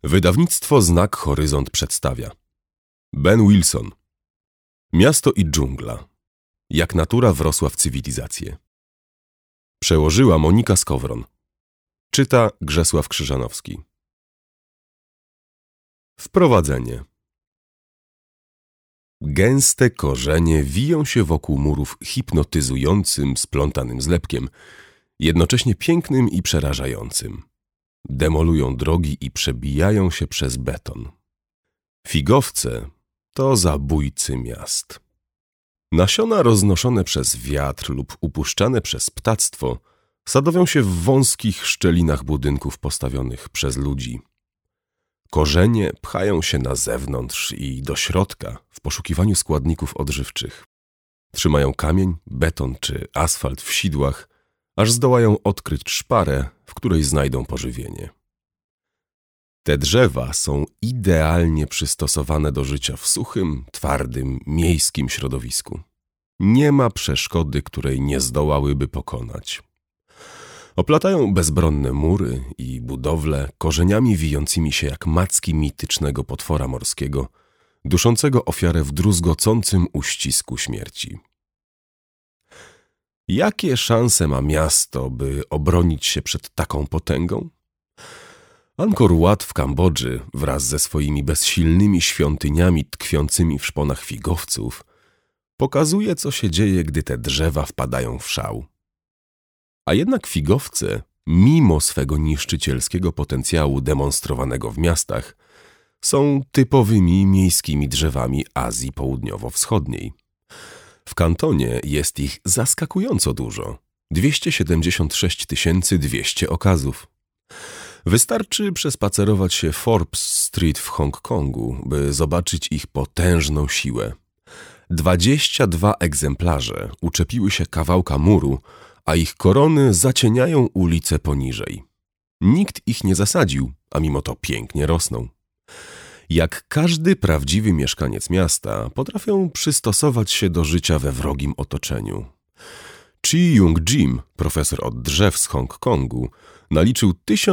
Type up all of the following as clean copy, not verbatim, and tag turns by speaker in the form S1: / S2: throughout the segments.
S1: Wydawnictwo Znak Horyzont przedstawia Ben Wilson. Miasto i dżungla. Jak natura wrosła w cywilizację. Przełożyła Monika Skowron. Czyta Grzesław Krzyżanowski. Wprowadzenie. Gęste korzenie wiją się wokół murów hipnotyzującym, splątanym zlepkiem, jednocześnie pięknym i przerażającym. Demolują drogi i przebijają się przez beton. Figowce to zabójcy miast. Nasiona roznoszone przez wiatr lub upuszczane przez ptactwo sadowią się w wąskich szczelinach budynków postawionych przez ludzi. Korzenie pchają się na zewnątrz i do środka w poszukiwaniu składników odżywczych. Trzymają kamień, beton czy asfalt w sidłach, aż zdołają odkryć szparę, w której znajdą pożywienie. Te drzewa są idealnie przystosowane do życia w suchym, twardym, miejskim środowisku. Nie ma przeszkody, której nie zdołałyby pokonać. Oplatają bezbronne mury i budowle korzeniami wijącymi się jak macki mitycznego potwora morskiego, duszącego ofiarę w druzgocącym uścisku śmierci. Jakie szanse ma miasto, by obronić się przed taką potęgą? Angkor Wat w Kambodży wraz ze swoimi bezsilnymi świątyniami tkwiącymi w szponach figowców pokazuje, co się dzieje, gdy te drzewa wpadają w szał. A jednak figowce, mimo swego niszczycielskiego potencjału demonstrowanego w miastach, są typowymi miejskimi drzewami Azji Południowo-Wschodniej. W Kantonie jest ich zaskakująco dużo. 276 200 okazów. Wystarczy przespacerować się Forbes Street w Hongkongu, by zobaczyć ich potężną siłę. 22 egzemplarze uczepiły się kawałka muru, a ich korony zacieniają ulice poniżej. Nikt ich nie zasadził, a mimo to pięknie rosną. Jak każdy prawdziwy mieszkaniec miasta, potrafią przystosować się do życia we wrogim otoczeniu. Chi Young-jim, profesor od drzew z Hongkongu, naliczył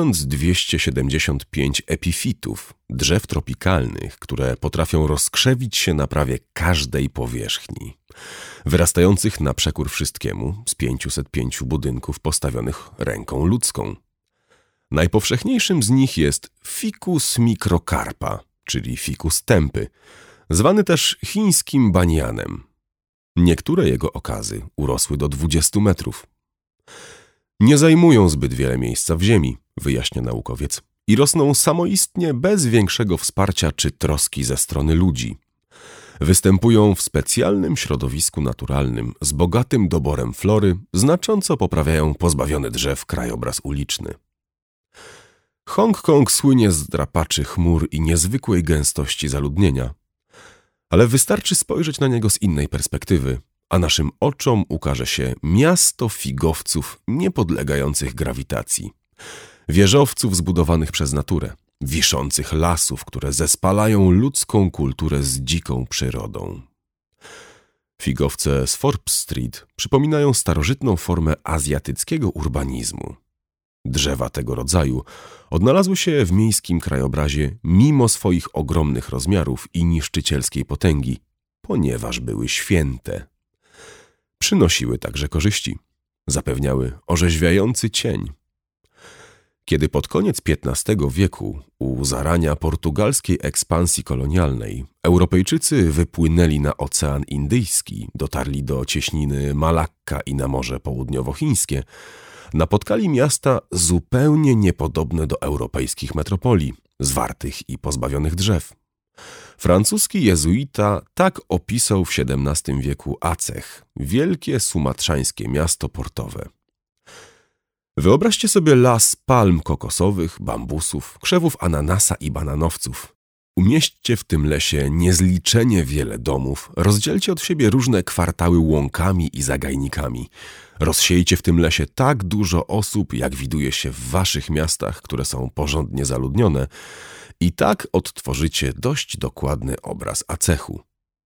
S1: 1275 epifitów, drzew tropikalnych, które potrafią rozkrzewić się na prawie każdej powierzchni, wyrastających na przekór wszystkiemu z 505 budynków postawionych ręką ludzką. Najpowszechniejszym z nich jest Ficus microcarpa, czyli fikus tępy, zwany też chińskim banianem. Niektóre jego okazy urosły do 20 metrów. Nie zajmują zbyt wiele miejsca w ziemi, wyjaśnia naukowiec, i rosną samoistnie bez większego wsparcia czy troski ze strony ludzi. Występują w specjalnym środowisku naturalnym z bogatym doborem flory, znacząco poprawiają pozbawiony drzew krajobraz uliczny. Hongkong słynie z drapaczy chmur i niezwykłej gęstości zaludnienia, ale wystarczy spojrzeć na niego z innej perspektywy, a naszym oczom ukaże się miasto figowców niepodlegających grawitacji, wieżowców zbudowanych przez naturę, wiszących lasów, które zespalają ludzką kulturę z dziką przyrodą. Figowce z Forbes Street przypominają starożytną formę azjatyckiego urbanizmu. Drzewa tego rodzaju odnalazły się w miejskim krajobrazie mimo swoich ogromnych rozmiarów i niszczycielskiej potęgi, ponieważ były święte. Przynosiły także korzyści, zapewniały orzeźwiający cień. Kiedy pod koniec XV wieku, u zarania portugalskiej ekspansji kolonialnej, Europejczycy wypłynęli na Ocean Indyjski, dotarli do cieśniny Malakka i na Morze Południowochińskie, napotkali miasta zupełnie niepodobne do europejskich metropolii, zwartych i pozbawionych drzew. Francuski jezuita tak opisał w XVII wieku Aceh, wielkie sumatrzańskie miasto portowe. Wyobraźcie sobie las palm kokosowych, bambusów, krzewów ananasa i bananowców. Umieśćcie w tym lesie niezliczenie wiele domów, rozdzielcie od siebie różne kwartały łąkami i zagajnikami. Rozsiejcie w tym lesie tak dużo osób, jak widuje się w waszych miastach, które są porządnie zaludnione, i tak odtworzycie dość dokładny obraz Acechu.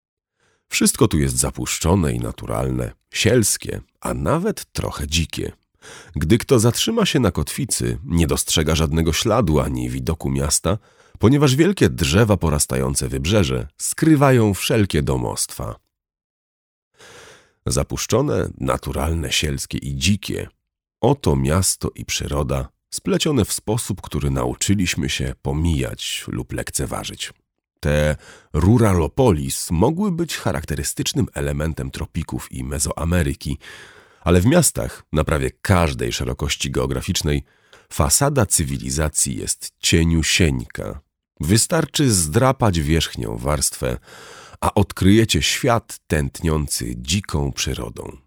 S1: Wszystko tu jest zapuszczone i naturalne, sielskie, a nawet trochę dzikie. Gdy kto zatrzyma się na kotwicy, nie dostrzega żadnego śladu ani widoku miasta, ponieważ wielkie drzewa porastające wybrzeże skrywają wszelkie domostwa. Zapuszczone, naturalne, sielskie i dzikie – oto miasto i przyroda splecione w sposób, który nauczyliśmy się pomijać lub lekceważyć. Te ruralopolis mogły być charakterystycznym elementem tropików i Mezoameryki, ale w miastach na prawie każdej szerokości geograficznej fasada cywilizacji jest cieniusieńka. Wystarczy zdrapać wierzchnią warstwę, a odkryjecie świat tętniący dziką przyrodą.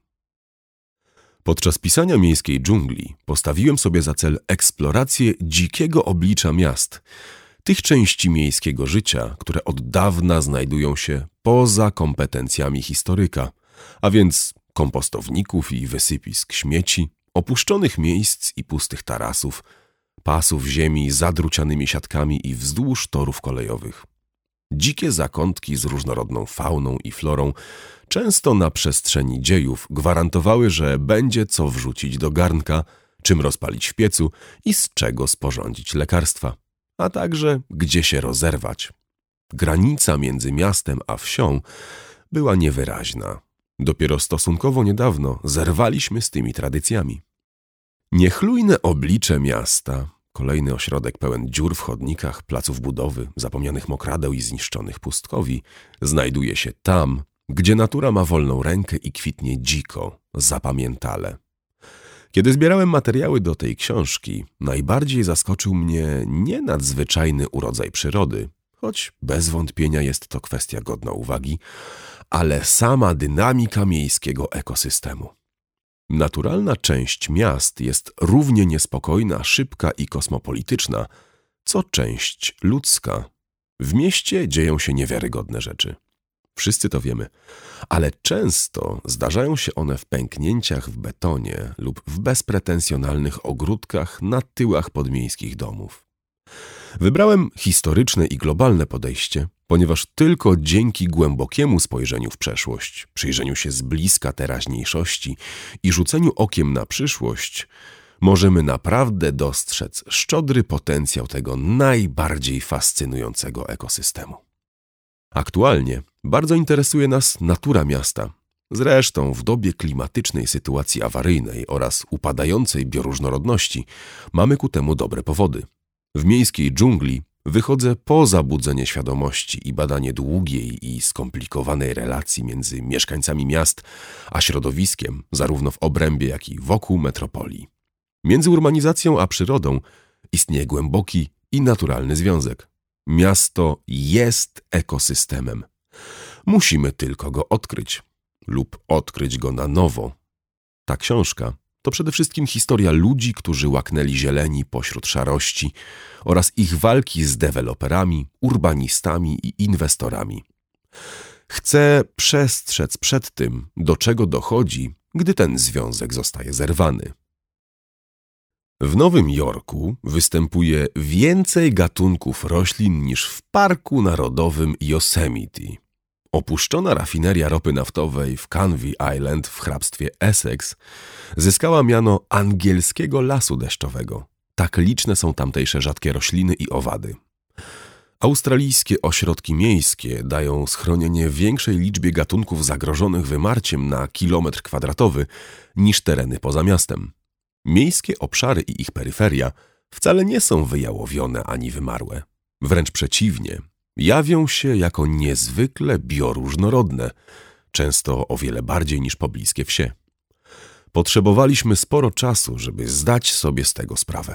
S1: Podczas pisania Miejskiej dżungli postawiłem sobie za cel eksplorację dzikiego oblicza miast, tych części miejskiego życia, które od dawna znajdują się poza kompetencjami historyka, a więc kompostowników i wysypisk śmieci, opuszczonych miejsc i pustych tarasów, pasów ziemi zadrucianymi siatkami i wzdłuż torów kolejowych. Dzikie zakątki z różnorodną fauną i florą często na przestrzeni dziejów gwarantowały, że będzie co wrzucić do garnka, czym rozpalić w piecu i z czego sporządzić lekarstwa, a także gdzie się rozerwać. Granica między miastem a wsią była niewyraźna. Dopiero stosunkowo niedawno zerwaliśmy z tymi tradycjami. Niechlujne oblicze miasta, kolejny ośrodek pełen dziur w chodnikach, placów budowy, zapomnianych mokradeł i zniszczonych pustkowi, znajduje się tam, gdzie natura ma wolną rękę i kwitnie dziko, zapamiętale. Kiedy zbierałem materiały do tej książki, najbardziej zaskoczył mnie nie nadzwyczajny urodzaj przyrody, choć bez wątpienia jest to kwestia godna uwagi, ale sama dynamika miejskiego ekosystemu. Naturalna część miast jest równie niespokojna, szybka i kosmopolityczna, co część ludzka. W mieście dzieją się niewiarygodne rzeczy. Wszyscy to wiemy, ale często zdarzają się one w pęknięciach w betonie lub w bezpretensjonalnych ogródkach na tyłach podmiejskich domów. Wybrałem historyczne i globalne podejście, ponieważ tylko dzięki głębokiemu spojrzeniu w przeszłość, przyjrzeniu się z bliska teraźniejszości i rzuceniu okiem na przyszłość, możemy naprawdę dostrzec szczodry potencjał tego najbardziej fascynującego ekosystemu. Aktualnie bardzo interesuje nas natura miasta. Zresztą w dobie klimatycznej sytuacji awaryjnej oraz upadającej bioróżnorodności mamy ku temu dobre powody. W Miejskiej dżungli wychodzę poza budzenie świadomości i badanie długiej i skomplikowanej relacji między mieszkańcami miast a środowiskiem, zarówno w obrębie, jak i wokół metropolii. Między urbanizacją a przyrodą istnieje głęboki i naturalny związek. Miasto jest ekosystemem. Musimy tylko go odkryć lub odkryć go na nowo. Ta książka to przede wszystkim historia ludzi, którzy łaknęli zieleni pośród szarości oraz ich walki z deweloperami, urbanistami i inwestorami. Chcę przestrzec przed tym, do czego dochodzi, gdy ten związek zostaje zerwany. W Nowym Jorku występuje więcej gatunków roślin niż w Parku Narodowym Yosemite. Opuszczona rafineria ropy naftowej w Canvey Island w hrabstwie Essex zyskała miano angielskiego lasu deszczowego. Tak liczne są tamtejsze rzadkie rośliny i owady. Australijskie ośrodki miejskie dają schronienie większej liczbie gatunków zagrożonych wymarciem na kilometr kwadratowy niż tereny poza miastem. Miejskie obszary i ich peryferia wcale nie są wyjałowione ani wymarłe. Wręcz przeciwnie, jawią się jako niezwykle bioróżnorodne, często o wiele bardziej niż pobliskie wsie. Potrzebowaliśmy sporo czasu, żeby zdać sobie z tego sprawę.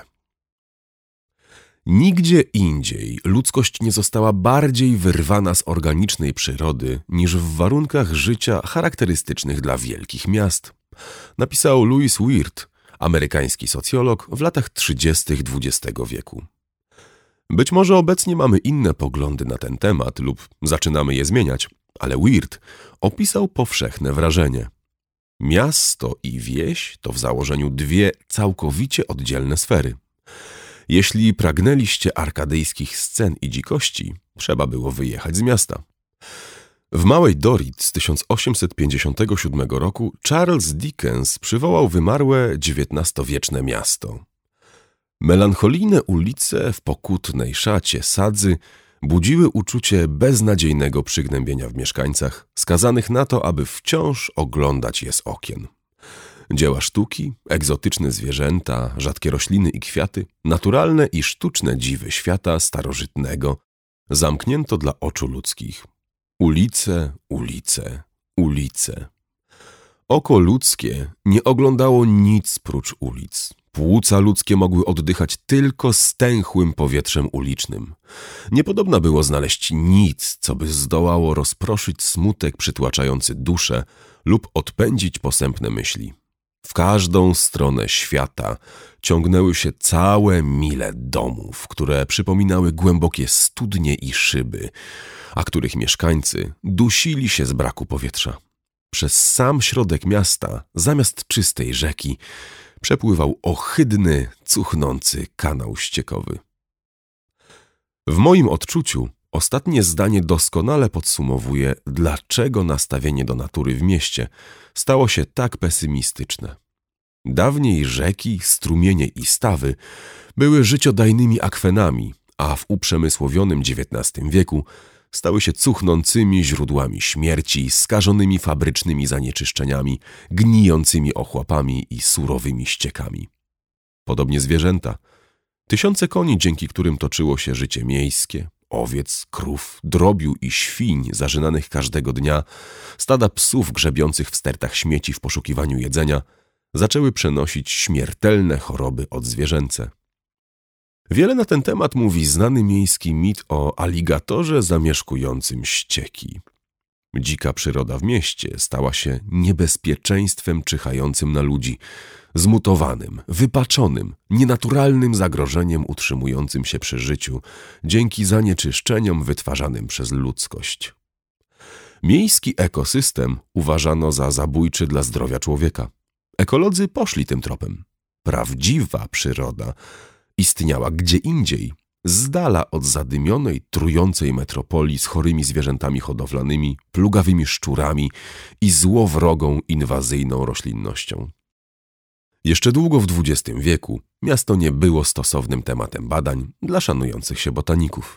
S1: Nigdzie indziej ludzkość nie została bardziej wyrwana z organicznej przyrody niż w warunkach życia charakterystycznych dla wielkich miast, napisał Louis Wirth, amerykański socjolog w latach 30. XX wieku. Być może obecnie mamy inne poglądy na ten temat lub zaczynamy je zmieniać, ale Wirth opisał powszechne wrażenie. Miasto i wieś to w założeniu dwie całkowicie oddzielne sfery. Jeśli pragnęliście arkadyjskich scen i dzikości, trzeba było wyjechać z miasta. W Małej Dorit z 1857 roku Charles Dickens przywołał wymarłe XIX-wieczne miasto. Melancholijne ulice w pokutnej szacie sadzy budziły uczucie beznadziejnego przygnębienia w mieszkańcach, skazanych na to, aby wciąż oglądać je z okien. Dzieła sztuki, egzotyczne zwierzęta, rzadkie rośliny i kwiaty, naturalne i sztuczne dziwy świata starożytnego zamknięto dla oczu ludzkich. Ulice, ulice, ulice. Oko ludzkie nie oglądało nic prócz ulic. Płuca ludzkie mogły oddychać tylko stęchłym powietrzem ulicznym. Niepodobna było znaleźć nic, co by zdołało rozproszyć smutek przytłaczający duszę lub odpędzić posępne myśli. W każdą stronę świata ciągnęły się całe mile domów, które przypominały głębokie studnie i szyby, a których mieszkańcy dusili się z braku powietrza. Przez sam środek miasta, zamiast czystej rzeki, przepływał ohydny, cuchnący kanał ściekowy. W moim odczuciu ostatnie zdanie doskonale podsumowuje, dlaczego nastawienie do natury w mieście stało się tak pesymistyczne. Dawniej rzeki, strumienie i stawy były życiodajnymi akwenami, a w uprzemysłowionym XIX wieku stały się cuchnącymi źródłami śmierci, skażonymi fabrycznymi zanieczyszczeniami, gnijącymi ochłapami i surowymi ściekami. Podobnie zwierzęta. Tysiące koni, dzięki którym toczyło się życie miejskie, owiec, krów, drobiu i świń zażynanych każdego dnia, stada psów grzebiących w stertach śmieci w poszukiwaniu jedzenia, zaczęły przenosić śmiertelne choroby odzwierzęce. Wiele na ten temat mówi znany miejski mit o aligatorze zamieszkującym ścieki. Dzika przyroda w mieście stała się niebezpieczeństwem czyhającym na ludzi, zmutowanym, wypaczonym, nienaturalnym zagrożeniem utrzymującym się przy życiu dzięki zanieczyszczeniom wytwarzanym przez ludzkość. Miejski ekosystem uważano za zabójczy dla zdrowia człowieka. Ekolodzy poszli tym tropem. Prawdziwa przyroda istniała gdzie indziej, z dala od zadymionej, trującej metropolii z chorymi zwierzętami hodowlanymi, plugawymi szczurami i złowrogą, inwazyjną roślinnością. Jeszcze długo w XX wieku miasto nie było stosownym tematem badań dla szanujących się botaników.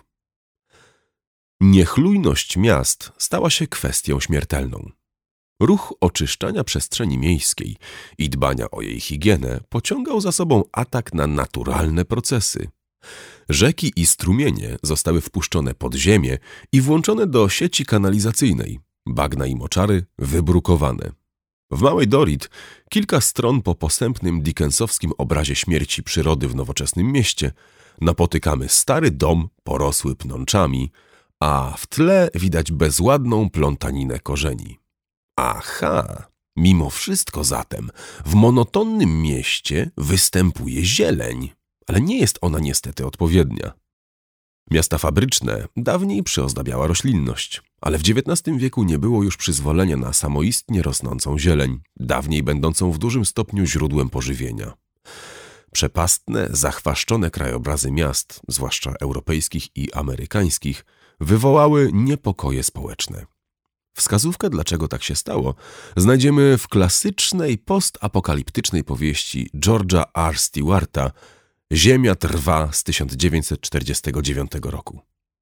S1: Niechlujność miast stała się kwestią śmiertelną. Ruch oczyszczania przestrzeni miejskiej i dbania o jej higienę pociągał za sobą atak na naturalne procesy. Rzeki i strumienie zostały wpuszczone pod ziemię i włączone do sieci kanalizacyjnej, bagna i moczary wybrukowane. W Małej Dorit, kilka stron po posępnym dickensowskim obrazie śmierci przyrody w nowoczesnym mieście, napotykamy stary dom porosły pnączami, a w tle widać bezładną plątaninę korzeni. Aha, mimo wszystko zatem w monotonnym mieście występuje zieleń, ale nie jest ona niestety odpowiednia. Miasta fabryczne dawniej przyozdabiała roślinność, ale w XIX wieku nie było już przyzwolenia na samoistnie rosnącą zieleń, dawniej będącą w dużym stopniu źródłem pożywienia. Przepastne, zachwaszczone krajobrazy miast, zwłaszcza europejskich i amerykańskich, wywołały niepokoje społeczne. Wskazówkę, dlaczego tak się stało, znajdziemy w klasycznej postapokaliptycznej powieści George'a R. Stewarta Ziemia trwa z 1949 roku.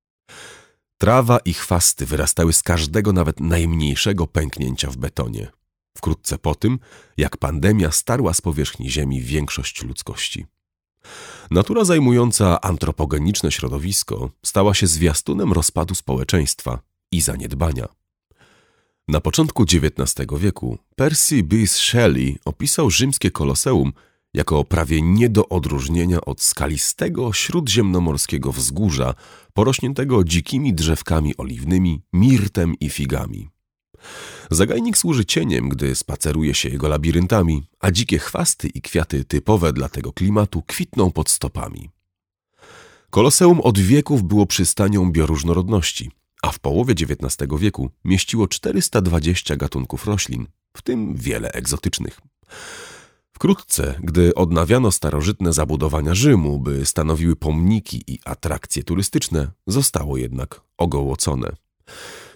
S1: Trawa i chwasty wyrastały z każdego nawet najmniejszego pęknięcia w betonie. Wkrótce po tym, jak pandemia starła z powierzchni ziemi większość ludzkości. Natura zajmująca antropogeniczne środowisko stała się zwiastunem rozpadu społeczeństwa i zaniedbania. Na początku XIX wieku Percy Bysshe Shelley opisał rzymskie Koloseum jako prawie nie do odróżnienia od skalistego śródziemnomorskiego wzgórza porośniętego dzikimi drzewkami oliwnymi, mirtem i figami. Zagajnik służy cieniem, gdy spaceruje się jego labiryntami, a dzikie chwasty i kwiaty typowe dla tego klimatu kwitną pod stopami. Koloseum od wieków było przystanią bioróżnorodności, a w połowie XIX wieku mieściło 420 gatunków roślin, w tym wiele egzotycznych. Wkrótce, gdy odnawiano starożytne zabudowania Rzymu, by stanowiły pomniki i atrakcje turystyczne, zostało jednak ogołocone.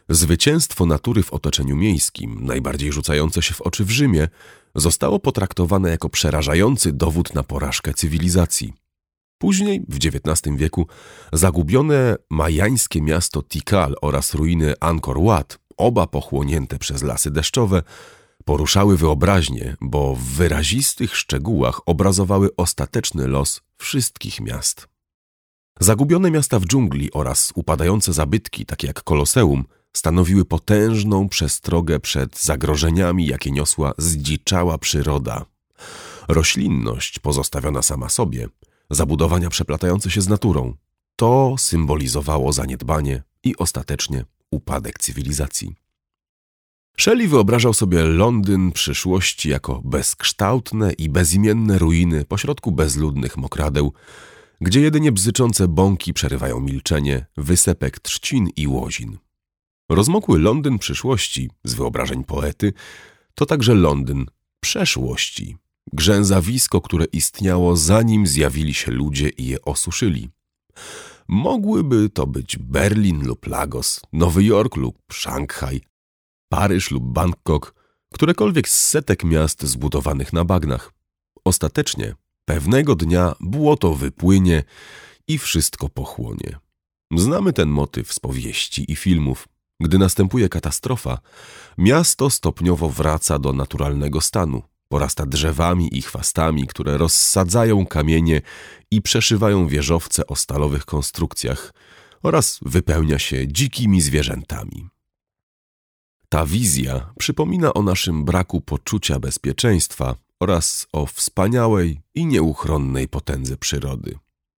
S1: Zwycięstwo natury w otoczeniu miejskim, najbardziej rzucające się w oczy w Rzymie, zostało potraktowane jako przerażający dowód na porażkę cywilizacji. Później, w XIX wieku, zagubione majańskie miasto Tikal oraz ruiny Angkor Wat, oba pochłonięte przez lasy deszczowe, poruszały wyobraźnię, bo w wyrazistych szczegółach obrazowały ostateczny los wszystkich miast. Zagubione miasta w dżungli oraz upadające zabytki, takie jak Koloseum, stanowiły potężną przestrogę przed zagrożeniami, jakie niosła zdziczała przyroda. Roślinność pozostawiona sama sobie, zabudowania przeplatające się z naturą, to symbolizowało zaniedbanie i ostatecznie upadek cywilizacji. Shelley wyobrażał sobie Londyn przyszłości jako bezkształtne i bezimienne ruiny pośrodku bezludnych mokradeł, gdzie jedynie bzyczące bąki przerywają milczenie wysepek trzcin i łozin. Rozmokły Londyn przyszłości, z wyobrażeń poety, to także Londyn przeszłości, grzęzawisko, które istniało zanim zjawili się ludzie i je osuszyli. Mogłyby to być Berlin lub Lagos, Nowy Jork lub Szanghaj, Paryż lub Bangkok, którekolwiek z setek miast zbudowanych na bagnach. Ostatecznie, pewnego dnia błoto wypłynie i wszystko pochłonie. Znamy ten motyw z powieści i filmów. Gdy następuje katastrofa, miasto stopniowo wraca do naturalnego stanu, porasta drzewami i chwastami, które rozsadzają kamienie i przeszywają wieżowce o stalowych konstrukcjach oraz wypełnia się dzikimi zwierzętami. Ta wizja przypomina o naszym braku poczucia bezpieczeństwa oraz o wspaniałej i nieuchronnej potędze przyrody.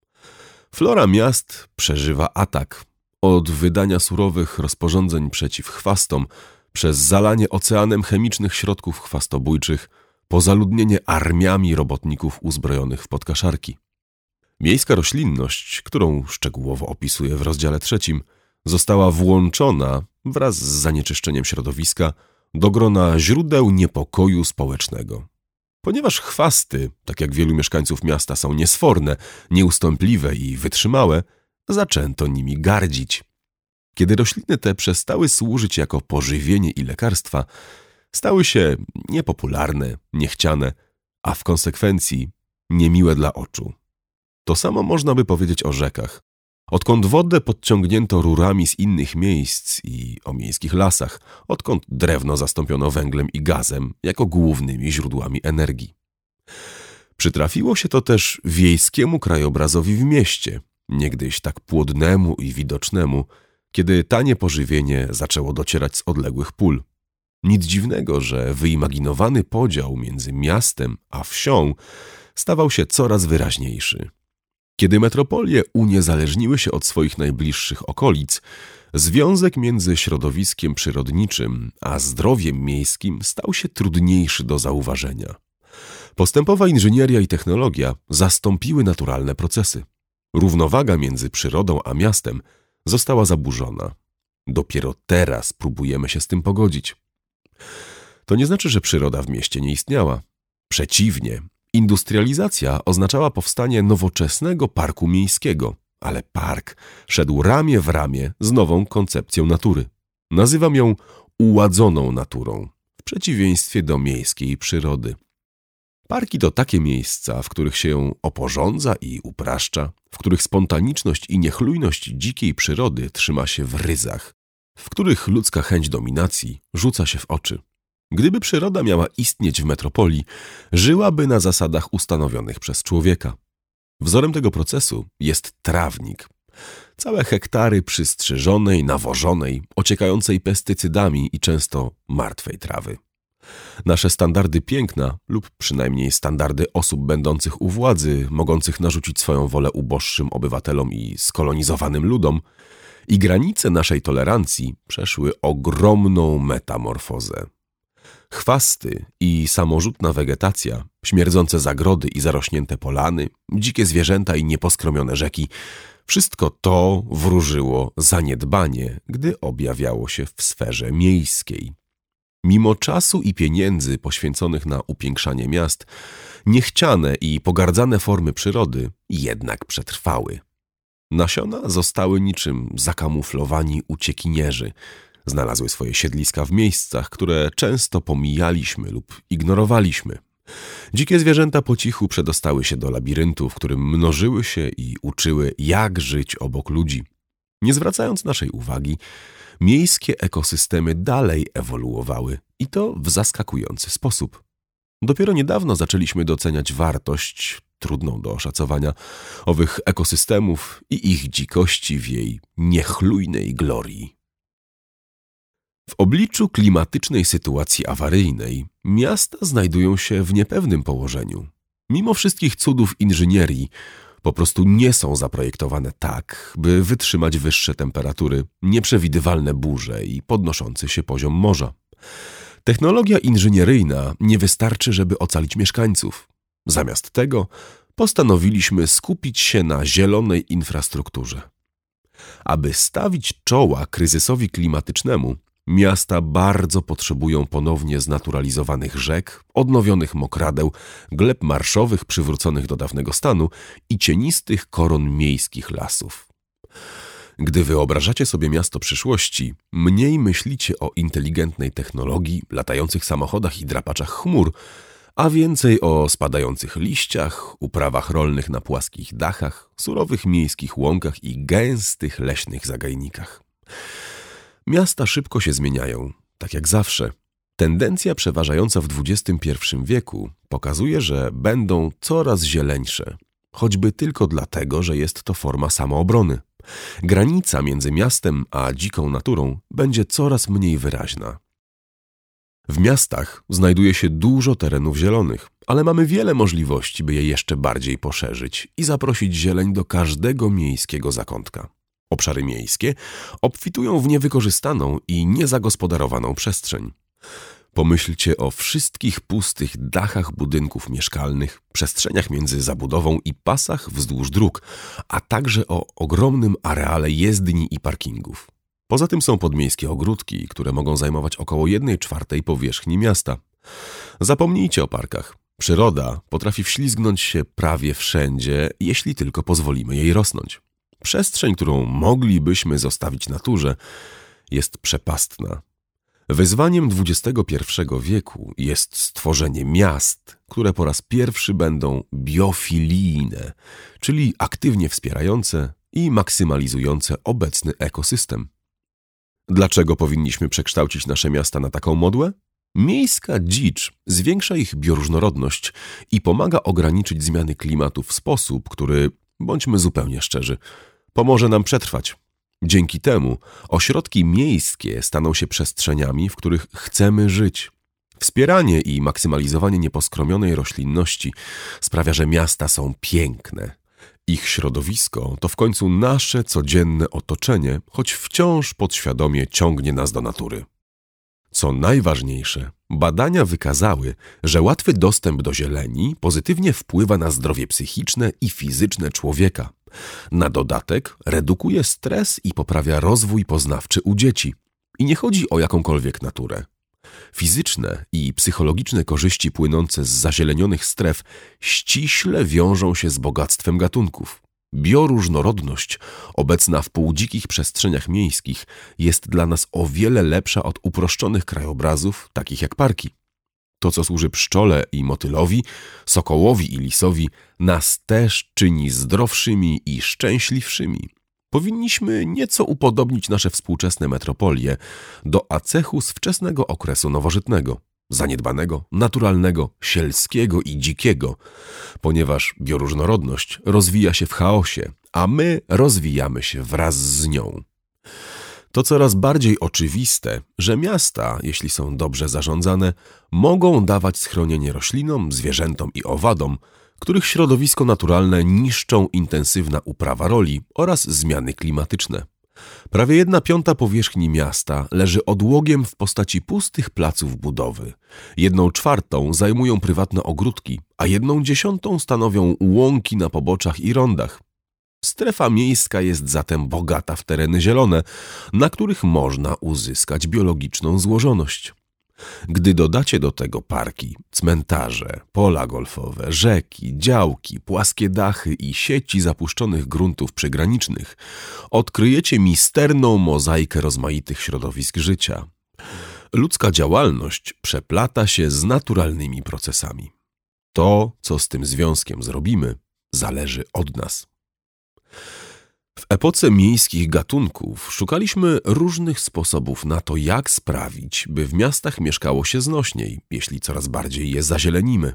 S1: Flora miast przeżywa atak od wydania surowych rozporządzeń przeciw chwastom, przez zalanie oceanem chemicznych środków chwastobójczych, po zaludnienie armiami robotników uzbrojonych w podkaszarki. Miejska roślinność, którą szczegółowo opisuję w rozdziale 3, została włączona wraz z zanieczyszczeniem środowiska do grona źródeł niepokoju społecznego. Ponieważ chwasty, tak jak wielu mieszkańców miasta, są niesforne, nieustępliwe i wytrzymałe, zaczęto nimi gardzić. Kiedy rośliny te przestały służyć jako pożywienie i lekarstwa, stały się niepopularne, niechciane, a w konsekwencji niemiłe dla oczu. To samo można by powiedzieć o rzekach. Odkąd wodę podciągnięto rurami z innych miejsc i o miejskich lasach, odkąd drewno zastąpiono węglem i gazem jako głównymi źródłami energii. Przytrafiło się to też wiejskiemu krajobrazowi w mieście, niegdyś tak płodnemu i widocznemu, kiedy tanie pożywienie zaczęło docierać z odległych pól. Nic dziwnego, że wyimaginowany podział między miastem a wsią stawał się coraz wyraźniejszy. Kiedy metropolie uniezależniły się od swoich najbliższych okolic, związek między środowiskiem przyrodniczym a zdrowiem miejskim stał się trudniejszy do zauważenia. Postępowa inżynieria i technologia zastąpiły naturalne procesy. Równowaga między przyrodą a miastem została zaburzona. Dopiero teraz próbujemy się z tym pogodzić. To nie znaczy, że przyroda w mieście nie istniała. Przeciwnie, industrializacja oznaczała powstanie nowoczesnego parku miejskiego, ale park szedł ramię w ramię z nową koncepcją natury. Nazywam ją uładzoną naturą, w przeciwieństwie do miejskiej przyrody. Parki to takie miejsca, w których się ją oporządza i upraszcza, w których spontaniczność i niechlujność dzikiej przyrody trzyma się w ryzach, w których ludzka chęć dominacji rzuca się w oczy. Gdyby przyroda miała istnieć w metropolii, żyłaby na zasadach ustanowionych przez człowieka. Wzorem tego procesu jest trawnik. Całe hektary przystrzyżonej, nawożonej, ociekającej pestycydami i często martwej trawy. Nasze standardy piękna, lub przynajmniej standardy osób będących u władzy, mogących narzucić swoją wolę uboższym obywatelom i skolonizowanym ludom, i granice naszej tolerancji przeszły ogromną metamorfozę. Chwasty i samorzutna wegetacja, śmierdzące zagrody i zarośnięte polany, dzikie zwierzęta i nieposkromione rzeki, wszystko to wróżyło zaniedbanie, gdy objawiało się w sferze miejskiej. Mimo czasu i pieniędzy poświęconych na upiększanie miast, niechciane i pogardzane formy przyrody jednak przetrwały. Nasiona zostały niczym zakamuflowani uciekinierzy, Znalazły swoje siedliska w miejscach, które często pomijaliśmy lub ignorowaliśmy. Dzikie zwierzęta po cichu przedostały się do labiryntu, w którym mnożyły się i uczyły, jak żyć obok ludzi. Nie zwracając naszej uwagi, miejskie ekosystemy dalej ewoluowały i to w zaskakujący sposób. Dopiero niedawno zaczęliśmy doceniać wartość, trudną do oszacowania, owych ekosystemów i ich dzikości w jej niechlujnej glorii. W obliczu klimatycznej sytuacji awaryjnej miasta znajdują się w niepewnym położeniu. Mimo wszystkich cudów inżynierii, po prostu nie są zaprojektowane tak, by wytrzymać wyższe temperatury, nieprzewidywalne burze i podnoszący się poziom morza. Technologia inżynieryjna nie wystarczy, żeby ocalić mieszkańców. Zamiast tego postanowiliśmy skupić się na zielonej infrastrukturze. Aby stawić czoła kryzysowi klimatycznemu, miasta bardzo potrzebują ponownie znaturalizowanych rzek, odnowionych mokradeł, gleb marszowych przywróconych do dawnego stanu i cienistych koron miejskich lasów. Gdy wyobrażacie sobie miasto przyszłości, mniej myślicie o inteligentnej technologii, latających samochodach i drapaczach chmur, a więcej o spadających liściach, uprawach rolnych na płaskich dachach, surowych miejskich łąkach i gęstych leśnych zagajnikach. Miasta szybko się zmieniają, tak jak zawsze. Tendencja przeważająca w XXI wieku pokazuje, że będą coraz zieleńsze, choćby tylko dlatego, że jest to forma samoobrony. Granica między miastem a dziką naturą będzie coraz mniej wyraźna. W miastach znajduje się dużo terenów zielonych, ale mamy wiele możliwości, by je jeszcze bardziej poszerzyć i zaprosić zieleń do każdego miejskiego zakątka. Obszary miejskie obfitują w niewykorzystaną i niezagospodarowaną przestrzeń. Pomyślcie o wszystkich pustych dachach budynków mieszkalnych, przestrzeniach między zabudową i pasach wzdłuż dróg, a także o ogromnym areale jezdni i parkingów. Poza tym są podmiejskie ogródki, które mogą zajmować około 1/4 powierzchni miasta. Zapomnijcie o parkach. Przyroda potrafi wślizgnąć się prawie wszędzie, jeśli tylko pozwolimy jej rosnąć. Przestrzeń, którą moglibyśmy zostawić naturze, jest przepastna. Wyzwaniem XXI wieku jest stworzenie miast, które po raz pierwszy będą biofilijne, czyli aktywnie wspierające i maksymalizujące obecny ekosystem. Dlaczego powinniśmy przekształcić nasze miasta na taką modłę? Miejska dzicz zwiększa ich bioróżnorodność i pomaga ograniczyć zmiany klimatu w sposób, który, bądźmy zupełnie szczerzy, pomoże nam przetrwać. Dzięki temu ośrodki miejskie staną się przestrzeniami, w których chcemy żyć. Wspieranie i maksymalizowanie nieposkromionej roślinności sprawia, że miasta są piękne. Ich środowisko to w końcu nasze codzienne otoczenie, choć wciąż podświadomie ciągnie nas do natury. Co najważniejsze, badania wykazały, że łatwy dostęp do zieleni pozytywnie wpływa na zdrowie psychiczne i fizyczne człowieka. Na dodatek redukuje stres i poprawia rozwój poznawczy u dzieci. I nie chodzi o jakąkolwiek naturę. Fizyczne i psychologiczne korzyści płynące z zazielenionych stref ściśle wiążą się z bogactwem gatunków. Bioróżnorodność, obecna w półdzikich przestrzeniach miejskich, jest dla nas o wiele lepsza od uproszczonych krajobrazów, takich jak parki. To, co służy pszczole i motylowi, sokołowi i lisowi, nas też czyni zdrowszymi i szczęśliwszymi. Powinniśmy nieco upodobnić nasze współczesne metropolie do acechu z wczesnego okresu nowożytnego, zaniedbanego, naturalnego, sielskiego i dzikiego, ponieważ bioróżnorodność rozwija się w chaosie, a my rozwijamy się wraz z nią. To coraz bardziej oczywiste, że miasta, jeśli są dobrze zarządzane, mogą dawać schronienie roślinom, zwierzętom i owadom, których środowisko naturalne niszczą intensywna uprawa roli oraz zmiany klimatyczne. Prawie 1/5 powierzchni miasta leży odłogiem w postaci pustych placów budowy. 1/4 zajmują prywatne ogródki, a 1/10 stanowią łąki na poboczach i rondach. Strefa miejska jest zatem bogata w tereny zielone, na których można uzyskać biologiczną złożoność. Gdy dodacie do tego parki, cmentarze, pola golfowe, rzeki, działki, płaskie dachy i sieci zapuszczonych gruntów przygranicznych, odkryjecie misterną mozaikę rozmaitych środowisk życia. Ludzka działalność przeplata się z naturalnymi procesami. To, co z tym związkiem zrobimy, zależy od nas. W epoce miejskich gatunków szukaliśmy różnych sposobów na to, jak sprawić, by w miastach mieszkało się znośniej, jeśli coraz bardziej je zazielenimy.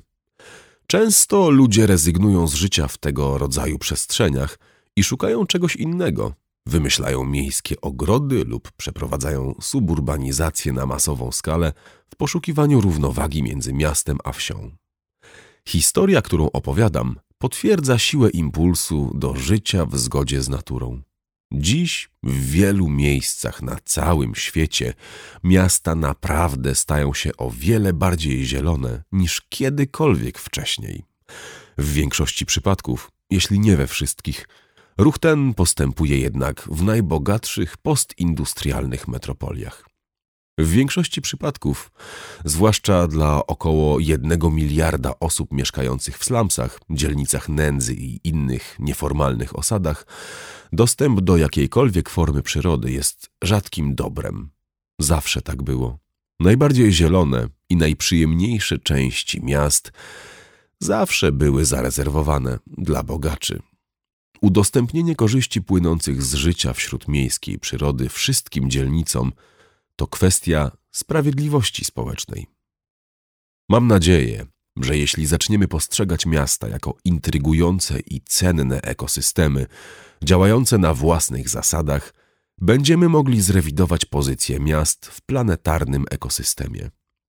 S1: Często ludzie rezygnują z życia w tego rodzaju przestrzeniach i szukają czegoś innego. Wymyślają miejskie ogrody lub przeprowadzają suburbanizację na masową skalę w poszukiwaniu równowagi między miastem a wsią. Historia, którą opowiadam, potwierdza siłę impulsu do życia w zgodzie z naturą. Dziś w wielu miejscach na całym świecie miasta naprawdę stają się o wiele bardziej zielone niż kiedykolwiek wcześniej. W większości przypadków, jeśli nie we wszystkich, ruch ten postępuje jednak w najbogatszych postindustrialnych metropoliach. W większości przypadków, zwłaszcza dla około 1 miliarda osób mieszkających w slumsach, dzielnicach nędzy i innych nieformalnych osadach, dostęp do jakiejkolwiek formy przyrody jest rzadkim dobrem. Zawsze tak było. Najbardziej zielone i najprzyjemniejsze części miast zawsze były zarezerwowane dla bogaczy. Udostępnienie korzyści płynących z życia wśród miejskiej przyrody wszystkim dzielnicom to kwestia sprawiedliwości społecznej. Mam nadzieję, że jeśli zaczniemy postrzegać miasta jako intrygujące i cenne ekosystemy, działające na własnych zasadach, będziemy mogli zrewidować pozycję miast w planetarnym ekosystemie.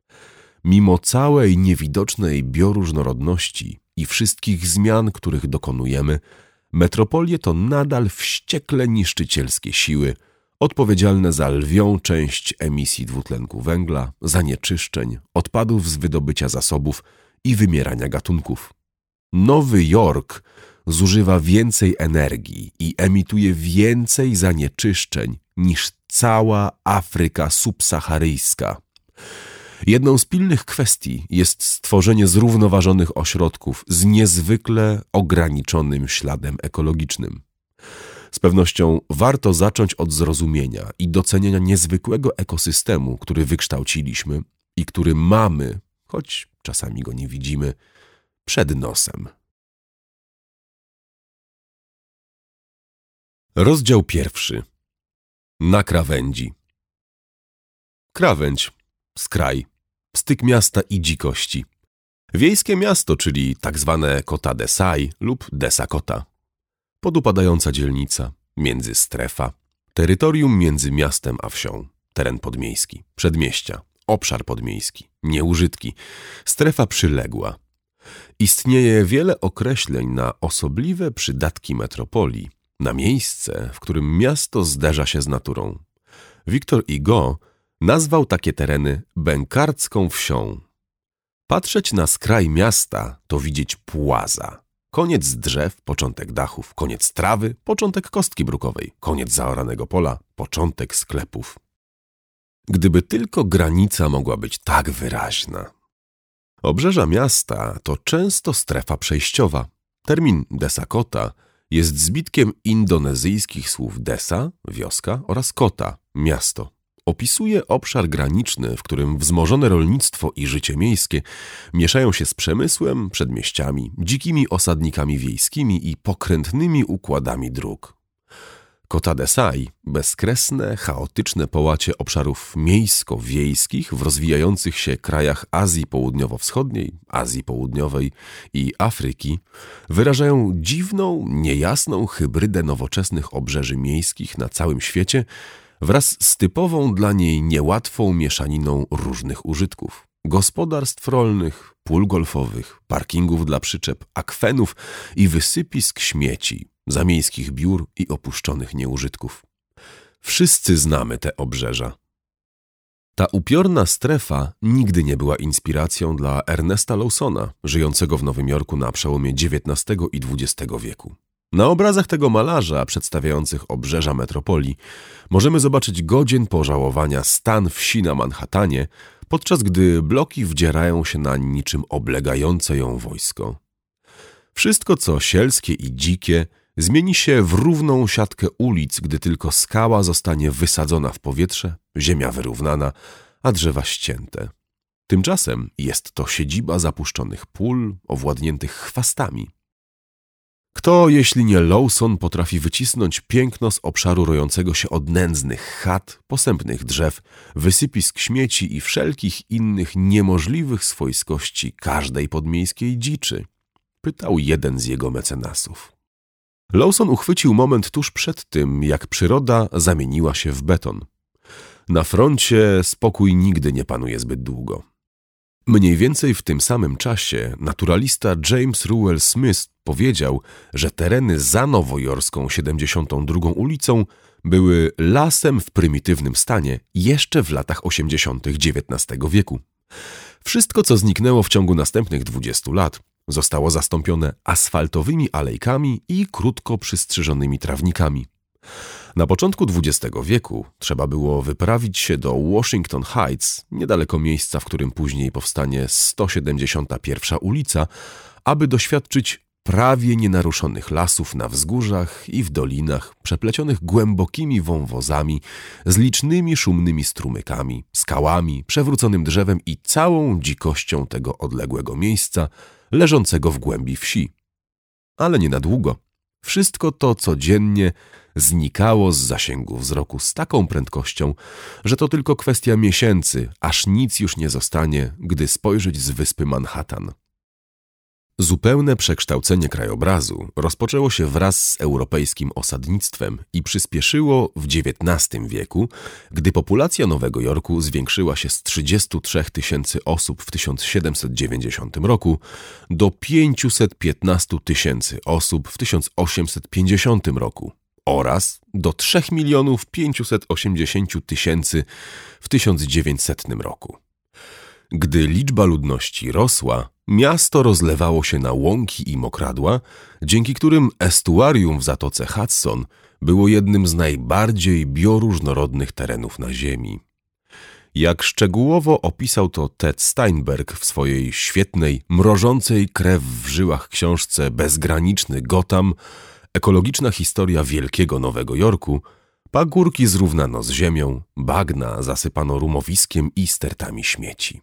S1: Mimo całej niewidocznej bioróżnorodności i wszystkich zmian, których dokonujemy, metropolie to nadal wściekle niszczycielskie siły, odpowiedzialne za lwią część emisji dwutlenku węgla, zanieczyszczeń, odpadów z wydobycia zasobów i wymierania gatunków. Nowy Jork zużywa więcej energii i emituje więcej zanieczyszczeń niż cała Afryka subsaharyjska. Jedną z pilnych kwestii jest stworzenie zrównoważonych ośrodków z niezwykle ograniczonym śladem ekologicznym. Z pewnością warto zacząć od zrozumienia i docenienia niezwykłego ekosystemu, który wykształciliśmy i który mamy, choć czasami go nie widzimy, przed nosem. Rozdział 1. Na krawędzi. Krawędź, skraj, styk miasta i dzikości. Wiejskie miasto, czyli tak zwane Kota Desai lub Desakota. Podupadająca dzielnica, międzystrefa, terytorium między miastem a wsią, teren podmiejski, przedmieścia, obszar podmiejski, nieużytki, strefa przyległa. Istnieje wiele określeń na osobliwe przydatki metropolii, na miejsce, w którym miasto zderza się z naturą. Victor Hugo nazwał takie tereny bękarcką wsią. Patrzeć na skraj miasta to widzieć płaza. Koniec drzew, początek dachów, koniec trawy, początek kostki brukowej, koniec zaoranego pola, początek sklepów. Gdyby tylko granica mogła być tak wyraźna. Obrzeża miasta to często strefa przejściowa. Termin Desakota jest zbitkiem indonezyjskich słów desa, wioska oraz kota, miasto. Opisuje obszar graniczny, w którym wzmożone rolnictwo i życie miejskie mieszają się z przemysłem, przedmieściami, dzikimi osadnikami wiejskimi i pokrętnymi układami dróg. Kota Desai, bezkresne, chaotyczne połacie obszarów miejsko-wiejskich w rozwijających się krajach Azji Południowo-Wschodniej, Azji Południowej i Afryki, wyrażają dziwną, niejasną hybrydę nowoczesnych obrzeży miejskich na całym świecie, wraz z typową dla niej niełatwą mieszaniną różnych użytków. Gospodarstw rolnych, pól golfowych, parkingów dla przyczep, akwenów i wysypisk śmieci, zamiejskich biur i opuszczonych nieużytków. Wszyscy znamy te obrzeża. Ta upiorna strefa nigdy nie była inspiracją dla Ernesta Lawsona, żyjącego w Nowym Jorku na przełomie XIX i XX wieku. Na obrazach tego malarza przedstawiających obrzeża metropolii możemy zobaczyć godzien pożałowania stan wsi na Manhattanie, podczas gdy bloki wdzierają się nań niczym oblegające ją wojsko. Wszystko, co sielskie i dzikie, zmieni się w równą siatkę ulic, gdy tylko skała zostanie wysadzona w powietrze, ziemia wyrównana, a drzewa ścięte. Tymczasem jest to siedziba zapuszczonych pól, owładniętych chwastami. Kto, jeśli nie Lawson, potrafi wycisnąć piękno z obszaru rojącego się od nędznych chat, posępnych drzew, wysypisk śmieci i wszelkich innych niemożliwych swojskości każdej podmiejskiej dziczy? Pytał jeden z jego mecenasów. Lawson uchwycił moment tuż przed tym, jak przyroda zamieniła się w beton. Na froncie spokój nigdy nie panuje zbyt długo. Mniej więcej w tym samym czasie naturalista James Russell Smith powiedział, że tereny za nowojorską 72. ulicą były lasem w prymitywnym stanie jeszcze w latach 80. XIX wieku. Wszystko, co zniknęło w ciągu następnych 20 lat, zostało zastąpione asfaltowymi alejkami i krótko przystrzyżonymi trawnikami. Na początku XX wieku trzeba było wyprawić się do Washington Heights, niedaleko miejsca, w którym później powstanie 171. ulica, aby doświadczyć prawie nienaruszonych lasów na wzgórzach i w dolinach, przeplecionych głębokimi wąwozami, z licznymi szumnymi strumykami, skałami, przewróconym drzewem i całą dzikością tego odległego miejsca, leżącego w głębi wsi. Ale nie na długo. Wszystko to codziennie znikało z zasięgu wzroku z taką prędkością, że to tylko kwestia miesięcy, aż nic już nie zostanie, gdy spojrzeć z wyspy Manhattan. Zupełne przekształcenie krajobrazu rozpoczęło się wraz z europejskim osadnictwem i przyspieszyło w XIX wieku, gdy populacja Nowego Jorku zwiększyła się z 33 000 osób w 1790 roku do 515 000 osób w 1850 roku oraz do 3 580 000 w 1900 roku. Gdy liczba ludności rosła, miasto rozlewało się na łąki i mokradła, dzięki którym estuarium w Zatoce Hudson było jednym z najbardziej bioróżnorodnych terenów na Ziemi. Jak szczegółowo opisał to Ted Steinberg w swojej świetnej, mrożącej krew w żyłach książce Bezgraniczny Gotham, ekologiczna historia Wielkiego Nowego Jorku, pagórki zrównano z ziemią, bagna zasypano rumowiskiem i stertami śmieci.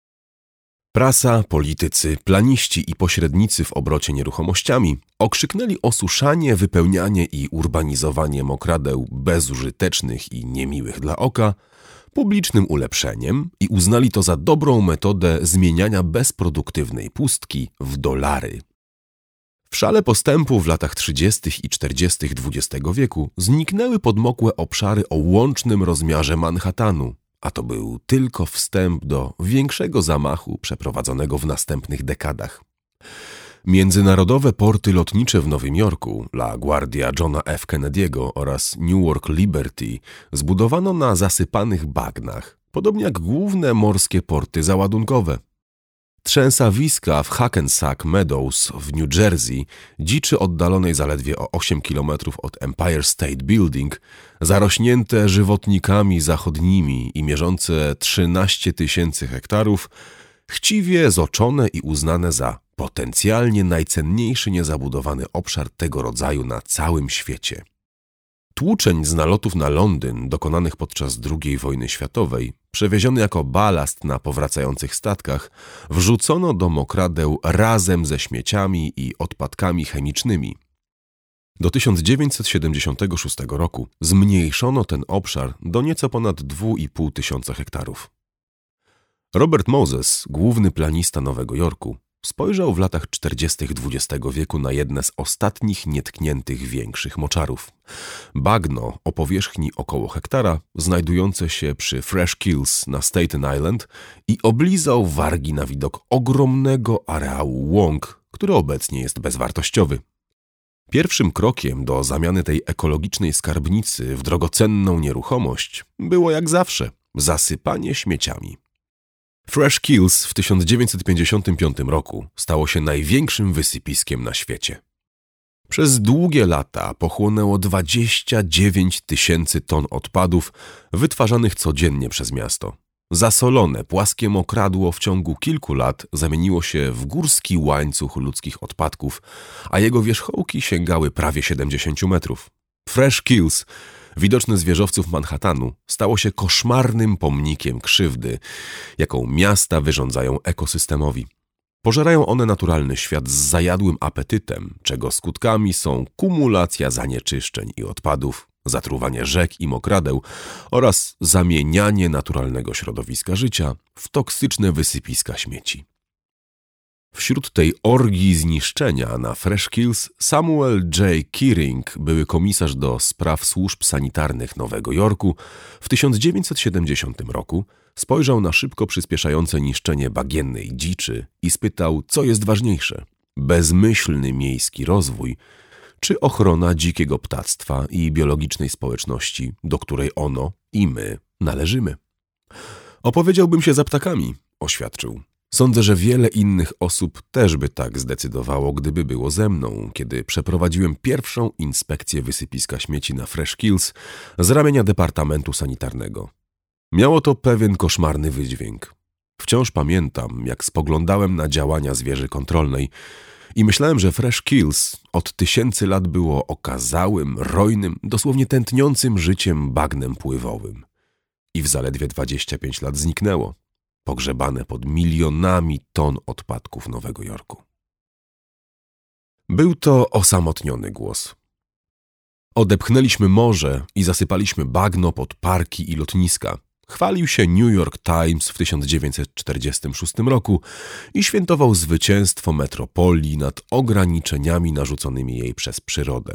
S1: Prasa, politycy, planiści i pośrednicy w obrocie nieruchomościami okrzyknęli osuszanie, wypełnianie i urbanizowanie mokradeł bezużytecznych i niemiłych dla oka publicznym ulepszeniem i uznali to za dobrą metodę zmieniania bezproduktywnej pustki w dolary. W szale postępu w latach 30. i 40. XX wieku zniknęły podmokłe obszary o łącznym rozmiarze Manhattanu, a to był tylko wstęp do większego zamachu przeprowadzonego w następnych dekadach. Międzynarodowe porty lotnicze w Nowym Jorku, La Guardia Johna F. Kennedy'ego oraz Newark Liberty zbudowano na zasypanych bagnach, podobnie jak główne morskie porty załadunkowe. Trzęsawiska w Hackensack Meadows w New Jersey, dziczy oddalonej zaledwie o 8 km od Empire State Building, zarośnięte żywotnikami zachodnimi i mierzące 13 000 hektarów, chciwie zoczone i uznane za potencjalnie najcenniejszy niezabudowany obszar tego rodzaju na całym świecie. Tłuczeń z nalotów na Londyn dokonanych podczas II wojny światowej, przewieziony jako balast na powracających statkach, wrzucono do mokradeł razem ze śmieciami i odpadkami chemicznymi. Do 1976 roku zmniejszono ten obszar do nieco ponad 2500 hektarów. Robert Moses, główny planista Nowego Jorku, spojrzał w latach 40. XX wieku na jedne z ostatnich nietkniętych większych moczarów. Bagno o powierzchni około hektara, znajdujące się przy Fresh Kills na Staten Island, i oblizał wargi na widok ogromnego areału łąk, który obecnie jest bezwartościowy. Pierwszym krokiem do zamiany tej ekologicznej skarbnicy w drogocenną nieruchomość było jak zawsze zasypanie śmieciami. Fresh Kills w 1955 roku stało się największym wysypiskiem na świecie. Przez długie lata pochłonęło 29 000 ton odpadów wytwarzanych codziennie przez miasto. Zasolone, płaskie mokradło w ciągu kilku lat zamieniło się w górski łańcuch ludzkich odpadków, a jego wierzchołki sięgały prawie 70 metrów. Fresh Kills, widoczne z wieżowców Manhattanu, stało się koszmarnym pomnikiem krzywdy, jaką miasta wyrządzają ekosystemowi. Pożerają one naturalny świat z zajadłym apetytem, czego skutkami są kumulacja zanieczyszczeń i odpadów, zatruwanie rzek i mokradeł oraz zamienianie naturalnego środowiska życia w toksyczne wysypiska śmieci. Wśród tej orgii zniszczenia na Fresh Kills Samuel J. Keating, były komisarz do spraw służb sanitarnych Nowego Jorku, w 1970 roku spojrzał na szybko przyspieszające niszczenie bagiennej dziczy i spytał, co jest ważniejsze: bezmyślny miejski rozwój czy ochrona dzikiego ptactwa i biologicznej społeczności, do której ono i my należymy. Opowiedziałbym się za ptakami, oświadczył. Sądzę, że wiele innych osób też by tak zdecydowało, gdyby było ze mną, kiedy przeprowadziłem pierwszą inspekcję wysypiska śmieci na Fresh Kills z ramienia Departamentu Sanitarnego. Miało to pewien koszmarny wydźwięk. Wciąż pamiętam, jak spoglądałem na działania zwierzy kontrolnej i myślałem, że Fresh Kills od tysięcy lat było okazałym, rojnym, dosłownie tętniącym życiem bagnem pływowym. I w zaledwie 25 lat zniknęło, pogrzebane pod milionami ton odpadków Nowego Jorku. Był to osamotniony głos. Odepchnęliśmy morze i zasypaliśmy bagno pod parki i lotniska. Chwalił się New York Times w 1946 roku i świętował zwycięstwo metropolii nad ograniczeniami narzuconymi jej przez przyrodę.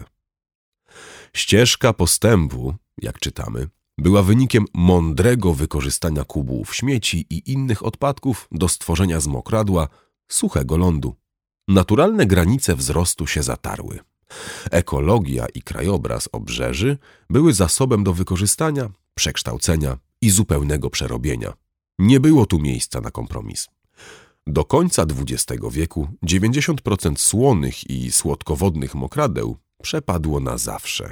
S1: Ścieżka postępu, jak czytamy, była wynikiem mądrego wykorzystania kubułów śmieci i innych odpadków do stworzenia z mokradła suchego lądu. Naturalne granice wzrostu się zatarły. Ekologia i krajobraz obrzeży były zasobem do wykorzystania, przekształcenia i zupełnego przerobienia. Nie było tu miejsca na kompromis. Do końca XX wieku 90% słonych i słodkowodnych mokradeł przepadło na zawsze.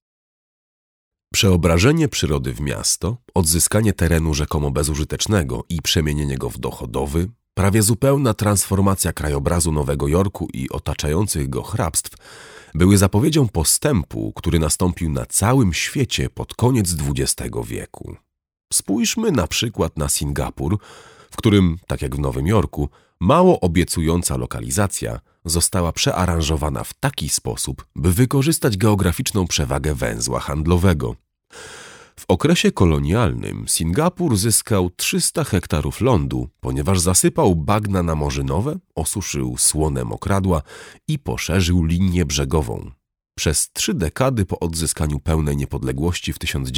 S1: Przeobrażenie przyrody w miasto, odzyskanie terenu rzekomo bezużytecznego i przemienienie go w dochodowy, prawie zupełna transformacja krajobrazu Nowego Jorku i otaczających go hrabstw były zapowiedzią postępu, który nastąpił na całym świecie pod koniec XX wieku. Spójrzmy na przykład na Singapur, w którym, tak jak w Nowym Jorku, mało obiecująca lokalizacja została przearanżowana w taki sposób, by wykorzystać geograficzną przewagę węzła handlowego. W okresie kolonialnym Singapur zyskał 300 hektarów lądu, ponieważ zasypał bagna namorzynowe, osuszył słone mokradła i poszerzył linię brzegową. Przez 3 dekady po odzyskaniu pełnej niepodległości w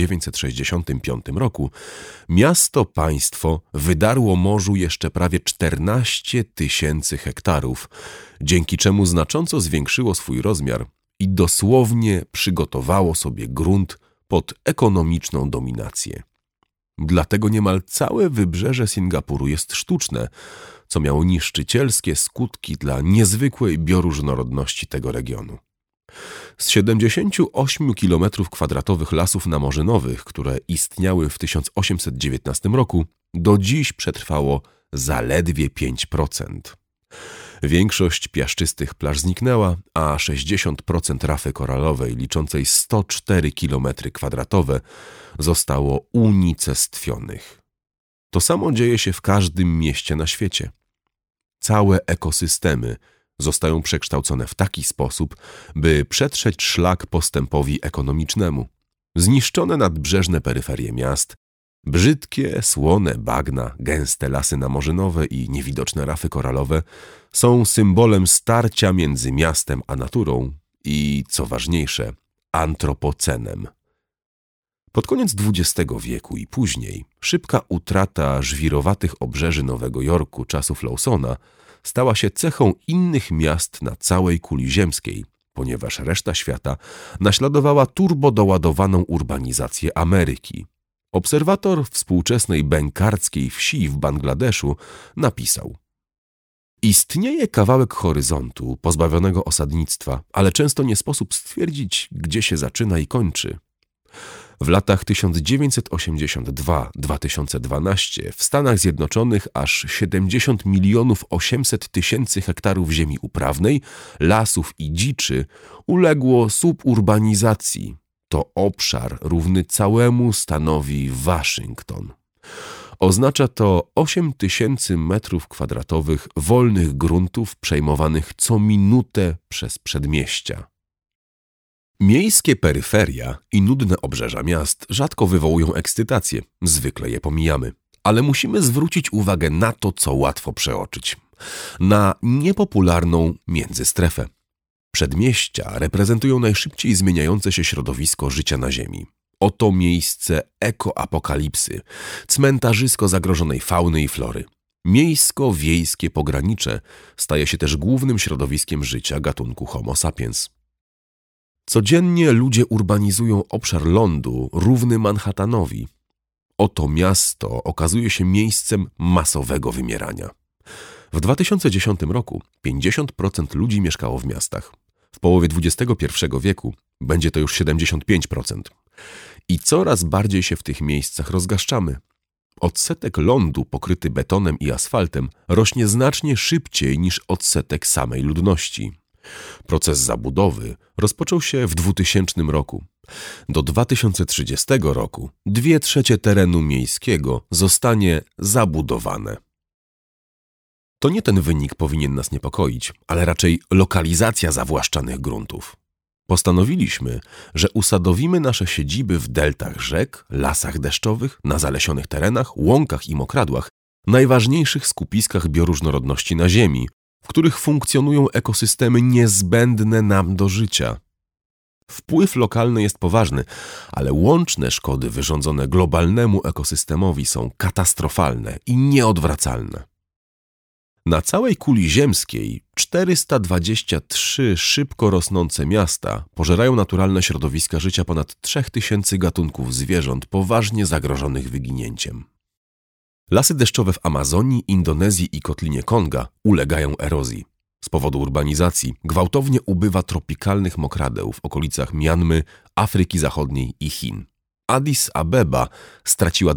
S1: 1965 roku miasto-państwo wydarło morzu jeszcze prawie 14 000 hektarów, dzięki czemu znacząco zwiększyło swój rozmiar i dosłownie przygotowało sobie grunt pod ekonomiczną dominację. Dlatego niemal całe wybrzeże Singapuru jest sztuczne, co miało niszczycielskie skutki dla niezwykłej bioróżnorodności tego regionu. Z 78 km² lasów namorzynowych, które istniały w 1819 roku, do dziś przetrwało zaledwie 5%. Większość piaszczystych plaż zniknęła, a 60% rafy koralowej, liczącej 104 km² zostało unicestwionych. To samo dzieje się w każdym mieście na świecie. Całe ekosystemy zostają przekształcone w taki sposób, by przetrzeć szlak postępowi ekonomicznemu. Zniszczone nadbrzeżne peryferie miast, brzydkie, słone bagna, gęste lasy namorzynowe i niewidoczne rafy koralowe są symbolem starcia między miastem a naturą i, co ważniejsze, antropocenem. Pod koniec XX wieku i później szybka utrata żwirowatych obrzeży Nowego Jorku czasów Lawsona stała się cechą innych miast na całej kuli ziemskiej, ponieważ reszta świata naśladowała turbodoładowaną urbanizację Ameryki. Obserwator współczesnej bękarskiej wsi w Bangladeszu napisał: istnieje kawałek horyzontu pozbawionego osadnictwa, ale często nie sposób stwierdzić, gdzie się zaczyna i kończy. W latach 1982-2012 w Stanach Zjednoczonych aż 70 800 000 hektarów ziemi uprawnej, lasów i dziczy uległo suburbanizacji. To obszar równy całemu stanowi Waszyngton. Oznacza to 8 000 metrów kwadratowych wolnych gruntów przejmowanych co minutę przez przedmieścia. Miejskie peryferia i nudne obrzeża miast rzadko wywołują ekscytację, zwykle je pomijamy. Ale musimy zwrócić uwagę na to, co łatwo przeoczyć. Na niepopularną międzystrefę. Przedmieścia reprezentują najszybciej zmieniające się środowisko życia na Ziemi. Oto miejsce ekoapokalipsy, cmentarzysko zagrożonej fauny i flory. Miejsko-wiejskie pogranicze staje się też głównym środowiskiem życia gatunku Homo sapiens. Codziennie ludzie urbanizują obszar lądu równy Manhattanowi. Oto miasto okazuje się miejscem masowego wymierania. W 2010 roku 50% ludzi mieszkało w miastach. W połowie XXI wieku będzie to już 75%. I coraz bardziej się w tych miejscach rozgaszczamy. Odsetek lądu pokryty betonem i asfaltem rośnie znacznie szybciej niż odsetek samej ludności. Proces zabudowy rozpoczął się w 2000 roku. Do 2030 roku 2/3 terenu miejskiego zostanie zabudowane. To nie ten wynik powinien nas niepokoić, ale raczej lokalizacja zawłaszczanych gruntów. Postanowiliśmy, że usadowimy nasze siedziby w deltach rzek, lasach deszczowych, na zalesionych terenach, łąkach i mokradłach, najważniejszych skupiskach bioróżnorodności na Ziemi, w których funkcjonują ekosystemy niezbędne nam do życia. Wpływ lokalny jest poważny, ale łączne szkody wyrządzone globalnemu ekosystemowi są katastrofalne i nieodwracalne. Na całej kuli ziemskiej 423 szybko rosnące miasta pożerają naturalne środowiska życia ponad 3000 gatunków zwierząt poważnie zagrożonych wyginięciem. Lasy deszczowe w Amazonii, Indonezji i Kotlinie Konga ulegają erozji. Z powodu urbanizacji gwałtownie ubywa tropikalnych mokradeł w okolicach Mjanmy, Afryki Zachodniej i Chin. Addis Abeba straciła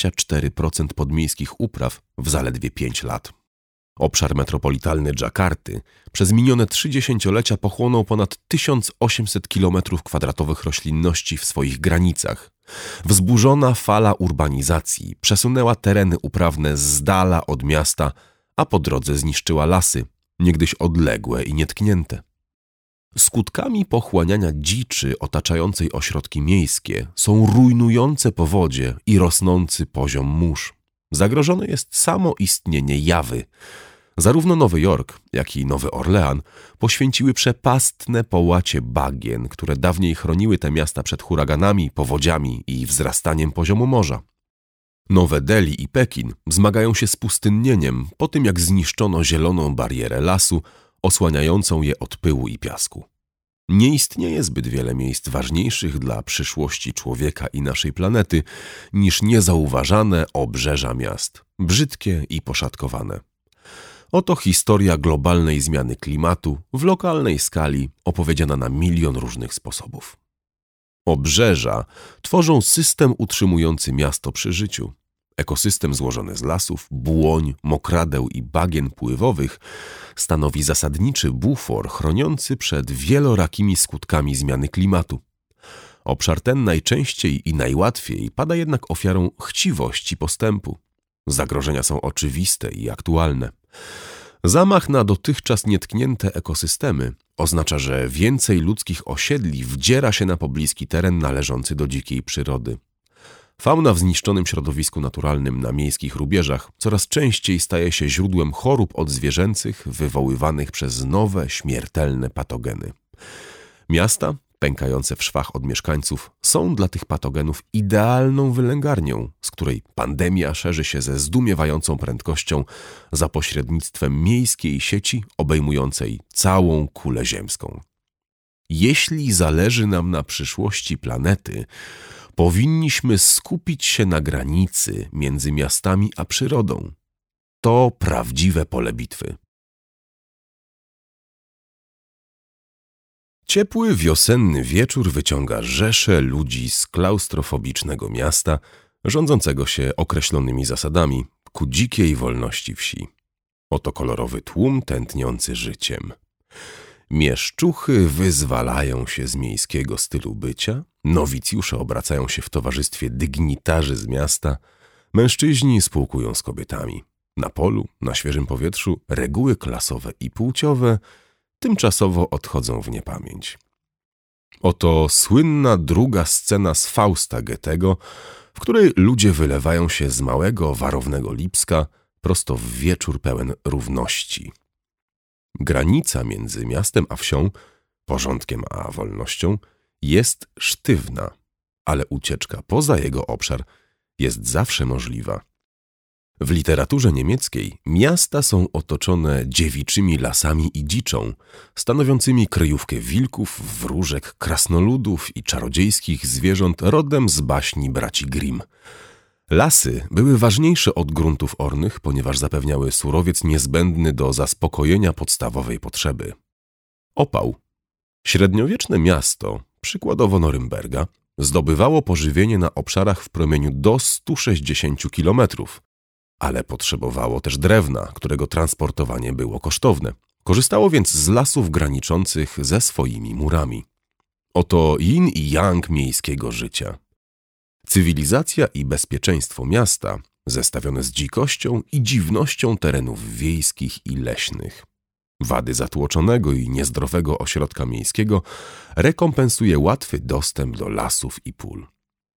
S1: 24% podmiejskich upraw w zaledwie 5 lat. Obszar metropolitalny Dżakarty przez minione 3 dziesięciolecia pochłonął ponad 1800 km² roślinności w swoich granicach. Wzburzona fala urbanizacji przesunęła tereny uprawne z dala od miasta, a po drodze zniszczyła lasy, niegdyś odległe i nietknięte. Skutkami pochłaniania dziczy otaczającej ośrodki miejskie są rujnujące powodzie i rosnący poziom mórz. Zagrożone jest samo istnienie Jawy. Zarówno Nowy Jork, jak i Nowy Orlean poświęciły przepastne połacie bagien, które dawniej chroniły te miasta przed huraganami, powodziami i wzrastaniem poziomu morza. Nowe Delhi i Pekin zmagają się z pustynnieniem po tym, jak zniszczono zieloną barierę lasu osłaniającą je od pyłu i piasku. Nie istnieje zbyt wiele miejsc ważniejszych dla przyszłości człowieka i naszej planety niż niezauważane obrzeża miast, brzydkie i poszatkowane. Oto historia globalnej zmiany klimatu w lokalnej skali opowiedziana na milion różnych sposobów. Obrzeża tworzą system utrzymujący miasto przy życiu. Ekosystem złożony z lasów, błoń, mokradeł i bagien pływowych stanowi zasadniczy bufor chroniący przed wielorakimi skutkami zmiany klimatu. Obszar ten najczęściej i najłatwiej pada jednak ofiarą chciwości postępu. Zagrożenia są oczywiste i aktualne. Zamach na dotychczas nietknięte ekosystemy oznacza, że więcej ludzkich osiedli wdziera się na pobliski teren należący do dzikiej przyrody. Fauna w zniszczonym środowisku naturalnym na miejskich rubieżach coraz częściej staje się źródłem chorób odzwierzęcych wywoływanych przez nowe, śmiertelne patogeny. Miasta, pękające w szwach od mieszkańców, są dla tych patogenów idealną wylęgarnią, z której pandemia szerzy się ze zdumiewającą prędkością za pośrednictwem miejskiej sieci obejmującej całą kulę ziemską. Jeśli zależy nam na przyszłości planety, powinniśmy skupić się na granicy między miastami a przyrodą. To prawdziwe pole bitwy. Ciepły, wiosenny wieczór wyciąga rzesze ludzi z klaustrofobicznego miasta, rządzącego się określonymi zasadami, ku dzikiej wolności wsi. Oto kolorowy tłum tętniący życiem. Mieszczuchy wyzwalają się z miejskiego stylu bycia, nowicjusze obracają się w towarzystwie dygnitarzy z miasta, mężczyźni spółkują z kobietami. Na polu, na świeżym powietrzu, reguły klasowe i płciowe tymczasowo odchodzą w niepamięć. Oto słynna druga scena z Fausta Goethego, w której ludzie wylewają się z małego, warownego Lipska prosto w wieczór pełen równości. Granica między miastem a wsią, porządkiem a wolnością jest sztywna, ale ucieczka poza jego obszar jest zawsze możliwa. W literaturze niemieckiej miasta są otoczone dziewiczymi lasami i dziczą, stanowiącymi kryjówkę wilków, wróżek, krasnoludów i czarodziejskich zwierząt rodem z baśni braci Grimm. Lasy były ważniejsze od gruntów ornych, ponieważ zapewniały surowiec niezbędny do zaspokojenia podstawowej potrzeby. Opał. Średniowieczne miasto, przykładowo Norymberga, zdobywało pożywienie na obszarach w promieniu do 160 kilometrów, ale potrzebowało też drewna, którego transportowanie było kosztowne. Korzystało więc z lasów graniczących ze swoimi murami. Oto yin i yang miejskiego życia. Cywilizacja i bezpieczeństwo miasta zestawione z dzikością i dziwnością terenów wiejskich i leśnych. Wady zatłoczonego i niezdrowego ośrodka miejskiego rekompensuje łatwy dostęp do lasów i pól.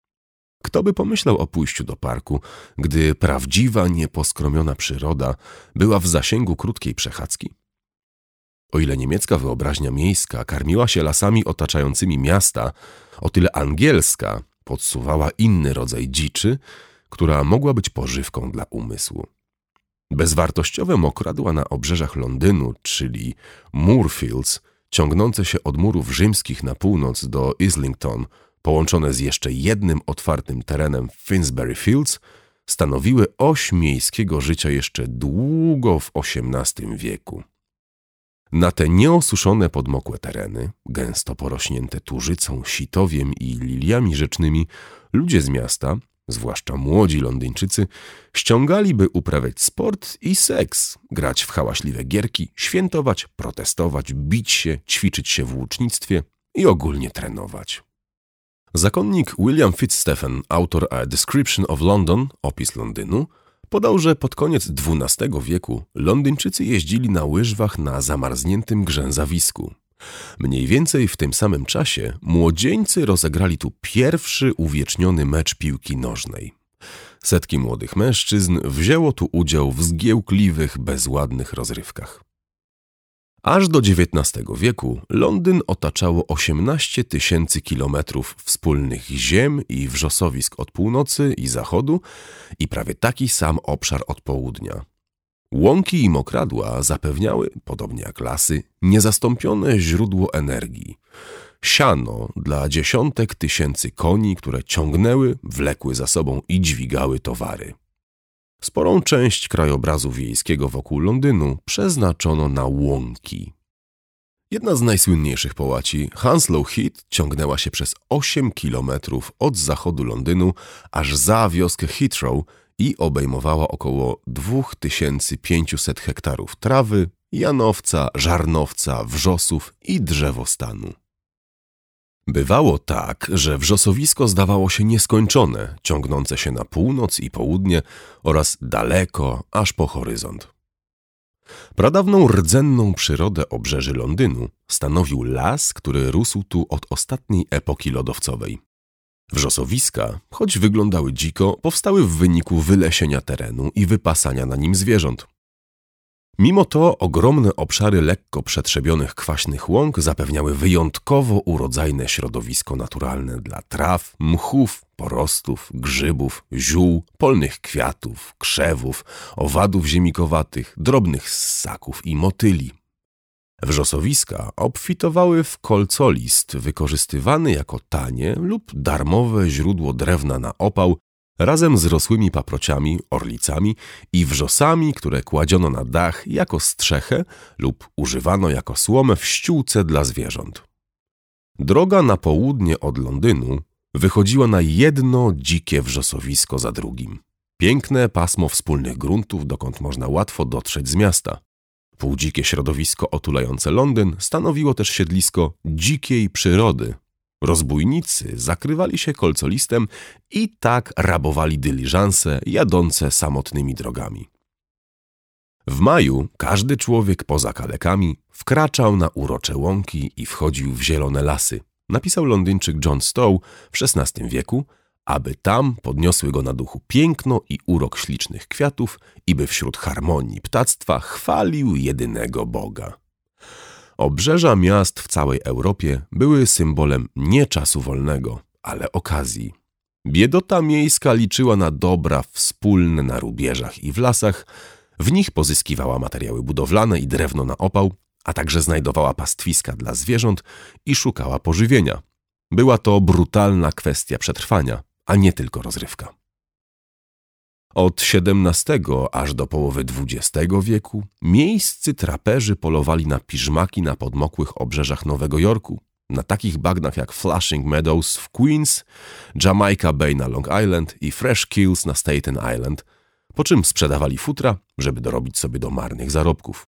S1: Kto by pomyślał o pójściu do parku, gdy prawdziwa, nieposkromiona przyroda była w zasięgu krótkiej przechadzki? O ile niemiecka wyobraźnia miejska karmiła się lasami otaczającymi miasta, o tyle angielska podsuwała inny rodzaj dziczy, która mogła być pożywką dla umysłu. Bezwartościowe mokradła na obrzeżach Londynu, czyli Moorfields, ciągnące się od murów rzymskich na północ do Islington, połączone z jeszcze jednym otwartym terenem Finsbury Fields, stanowiły oś miejskiego życia jeszcze długo w XVIII wieku. Na te nieosuszone podmokłe tereny, gęsto porośnięte turzycą, sitowiem i liliami rzecznymi, ludzie z miasta, zwłaszcza młodzi Londyńczycy, ściągali, by uprawiać sport i seks, grać w hałaśliwe gierki, świętować, protestować, bić się, ćwiczyć się w łucznictwie i ogólnie trenować. Zakonnik William Fitzstephen, autor A Description of London, opis Londynu, podał, że pod koniec XII wieku Londyńczycy jeździli na łyżwach na zamarzniętym grzęzawisku. Mniej więcej w tym samym czasie młodzieńcy rozegrali tu pierwszy uwieczniony mecz piłki nożnej. Setki młodych mężczyzn wzięło tu udział w zgiełkliwych, bezładnych rozrywkach. Aż do XIX wieku Londyn otaczało 18 000 kilometrów wspólnych ziem i wrzosowisk od północy i zachodu i prawie taki sam obszar od południa. Łąki i mokradła zapewniały, podobnie jak lasy, niezastąpione źródło energii. Siano dla dziesiątek tysięcy koni, które ciągnęły, wlekły za sobą i dźwigały towary. Sporą część krajobrazu wiejskiego wokół Londynu przeznaczono na łąki. Jedna z najsłynniejszych połaci, Hounslow Heath, ciągnęła się przez 8 kilometrów od zachodu Londynu aż za wioskę Heathrow i obejmowała około 2500 hektarów trawy, janowca, żarnowca, wrzosów i drzewostanu. Bywało tak, że wrzosowisko zdawało się nieskończone, ciągnące się na północ i południe oraz daleko, aż po horyzont. Pradawną rdzenną przyrodę obrzeży Londynu stanowił las, który rósł tu od ostatniej epoki lodowcowej. Wrzosowiska, choć wyglądały dziko, powstały w wyniku wylesienia terenu i wypasania na nim zwierząt. Mimo to ogromne obszary lekko przetrzebionych kwaśnych łąk zapewniały wyjątkowo urodzajne środowisko naturalne dla traw, mchów, porostów, grzybów, ziół, polnych kwiatów, krzewów, owadów ziemikowatych, drobnych ssaków i motyli. Wrzosowiska obfitowały w kolcolist wykorzystywany jako tanie lub darmowe źródło drewna na opał, razem z rosłymi paprociami, orlicami i wrzosami, które kładziono na dach jako strzechę lub używano jako słomę w ściółce dla zwierząt. Droga na południe od Londynu wychodziła na jedno dzikie wrzosowisko za drugim. Piękne pasmo wspólnych gruntów, dokąd można łatwo dotrzeć z miasta. Półdzikie środowisko otulające Londyn stanowiło też siedlisko dzikiej przyrody. Rozbójnicy zakrywali się kolcolistem i tak rabowali dyliżanse jadące samotnymi drogami. W maju każdy człowiek poza kalekami wkraczał na urocze łąki i wchodził w zielone lasy, napisał Londyńczyk John Stowe w XVI wieku, aby tam podniosły go na duchu piękno i urok ślicznych kwiatów i by wśród harmonii ptactwa chwalił jedynego Boga. Obrzeża miast w całej Europie były symbolem nie czasu wolnego, ale okazji. Biedota miejska liczyła na dobra wspólne na rubieżach i w lasach, w nich pozyskiwała materiały budowlane i drewno na opał, a także znajdowała pastwiska dla zwierząt i szukała pożywienia. Była to brutalna kwestia przetrwania, a nie tylko rozrywka. Od XVII aż do połowy XX wieku miejscy traperzy polowali na piżmaki na podmokłych obrzeżach Nowego Jorku, na takich bagnach jak Flushing Meadows w Queens, Jamaica Bay na Long Island i Fresh Kills na Staten Island, po czym sprzedawali futra, żeby dorobić sobie do marnych zarobków.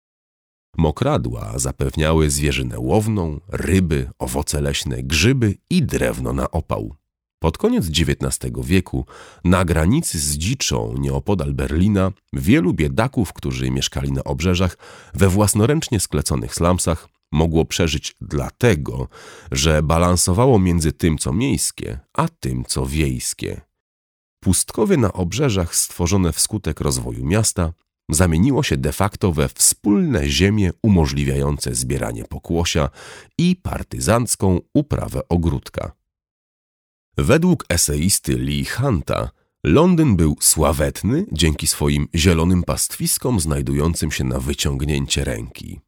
S1: Mokradła zapewniały zwierzynę łowną, ryby, owoce leśne, grzyby i drewno na opał. Pod koniec XIX wieku na granicy z dziczą nieopodal Berlina wielu biedaków, którzy mieszkali na obrzeżach, we własnoręcznie skleconych slumsach, mogło przeżyć dlatego, że balansowało między tym, co miejskie, a tym, co wiejskie. Pustkowie na obrzeżach stworzone wskutek rozwoju miasta zamieniło się de facto we wspólne ziemie umożliwiające zbieranie pokłosia i partyzancką uprawę ogródka. Według eseisty Lee Hunta Londyn był sławetny dzięki swoim zielonym pastwiskom znajdującym się na wyciągnięcie ręki.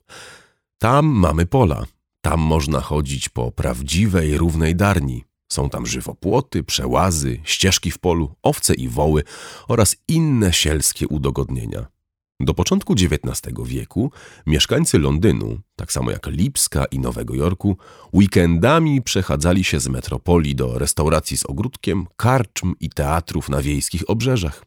S1: Tam mamy pola, tam można chodzić po prawdziwej, równej darni. Są tam żywopłoty, przełazy, ścieżki w polu, owce i woły oraz inne sielskie udogodnienia. Do początku XIX wieku mieszkańcy Londynu, tak samo jak Lipska i Nowego Jorku, weekendami przechadzali się z metropolii do restauracji z ogródkiem, karczm i teatrów na wiejskich obrzeżach.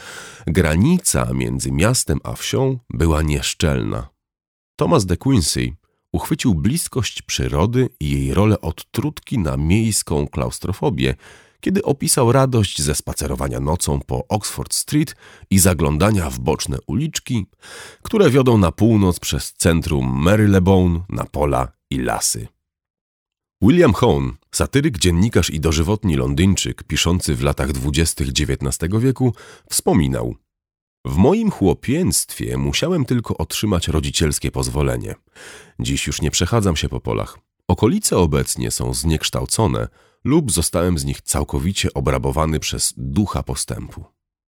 S1: Granica między miastem a wsią była nieszczelna. Thomas de Quincey uchwycił bliskość przyrody i jej rolę odtrutki na miejską klaustrofobię, kiedy opisał radość ze spacerowania nocą po Oxford Street i zaglądania w boczne uliczki, które wiodą na północ przez centrum Marylebone na pola i lasy. William Hone, satyryk, dziennikarz i dożywotni Londyńczyk piszący w latach 20. XIX wieku, wspominał: w moim chłopięctwie musiałem tylko otrzymać rodzicielskie pozwolenie. Dziś już nie przechadzam się po polach. Okolice obecnie są zniekształcone lub zostałem z nich całkowicie obrabowany przez ducha postępu.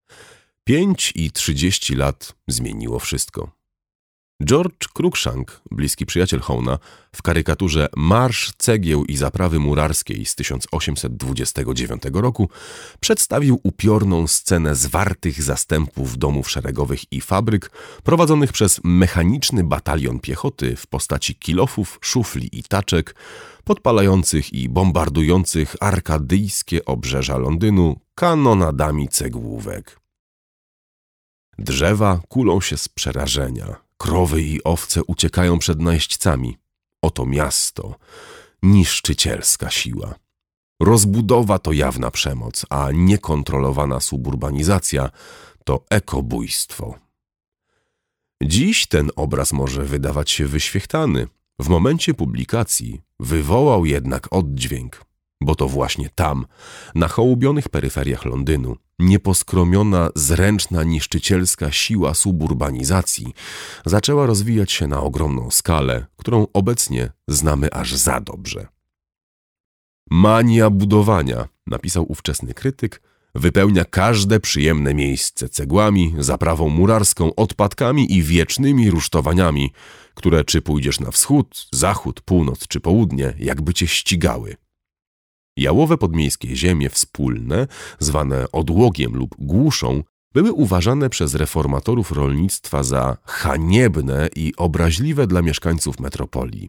S1: 5 i 30 lat zmieniło wszystko. George Cruikshank, bliski przyjaciel Hone'a, w karykaturze Marsz cegieł i zaprawy murarskiej z 1829 roku przedstawił upiorną scenę zwartych zastępów domów szeregowych i fabryk prowadzonych przez mechaniczny batalion piechoty w postaci kilofów, szufli i taczek, podpalających i bombardujących arkadyjskie obrzeża Londynu kanonadami cegłówek. Drzewa kulą się z przerażenia. Krowy i owce uciekają przed najeźdźcami. Oto miasto, niszczycielska siła. Rozbudowa to jawna przemoc, a niekontrolowana suburbanizacja to ekobójstwo. Dziś ten obraz może wydawać się wyświechtany. W momencie publikacji wywołał jednak oddźwięk, bo to właśnie tam, na hołubionych peryferiach Londynu, nieposkromiona, zręczna, niszczycielska siła suburbanizacji zaczęła rozwijać się na ogromną skalę, którą obecnie znamy aż za dobrze. Mania budowania, napisał ówczesny krytyk, wypełnia każde przyjemne miejsce cegłami, zaprawą murarską, odpadkami i wiecznymi rusztowaniami, które czy pójdziesz na wschód, zachód, północ czy południe, jakby cię ścigały. Jałowe podmiejskie ziemie wspólne, zwane odłogiem lub głuszą, były uważane przez reformatorów rolnictwa za haniebne i obraźliwe dla mieszkańców metropolii.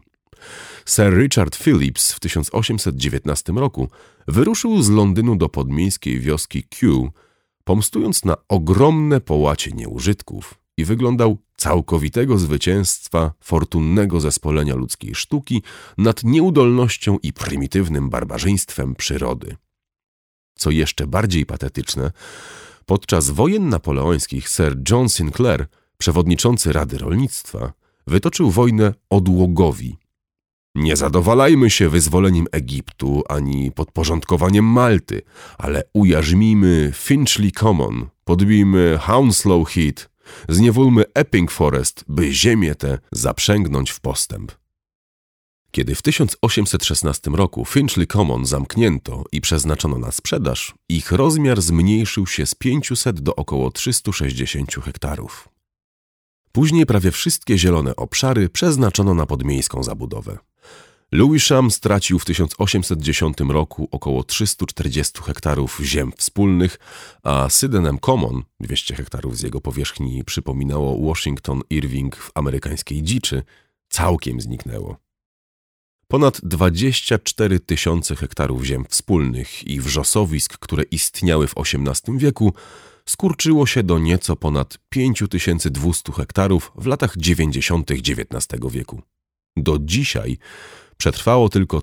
S1: Sir Richard Phillips w 1819 roku wyruszył z Londynu do podmiejskiej wioski Kew, pomstując na ogromne połacie nieużytków i wyglądał całkowitego zwycięstwa fortunnego zespolenia ludzkiej sztuki nad nieudolnością i prymitywnym barbarzyństwem przyrody. Co jeszcze bardziej patetyczne, podczas wojen napoleońskich Sir John Sinclair, przewodniczący Rady Rolnictwa, wytoczył wojnę odłogowi. Nie zadowalajmy się wyzwoleniem Egiptu ani podporządkowaniem Malty, ale ujarzmijmy Finchley Common, podbijmy Hounslow Heath, zniewólmy Epping Forest, by ziemię tę zaprzęgnąć w postęp. Kiedy w 1816 roku Finchley Common zamknięto i przeznaczono na sprzedaż, ich rozmiar zmniejszył się z 500 do około 360 hektarów. Później prawie wszystkie zielone obszary przeznaczono na podmiejską zabudowę. Lewisham stracił w 1810 roku około 340 hektarów ziem wspólnych, a Sydenham Common, 200 hektarów z jego powierzchni przypominało Washington Irving w amerykańskiej dziczy, całkiem zniknęło. Ponad 24 000 hektarów ziem wspólnych i wrzosowisk, które istniały w XVIII wieku, skurczyło się do nieco ponad 5200 hektarów w latach 90. XIX wieku. Do dzisiaj przetrwało tylko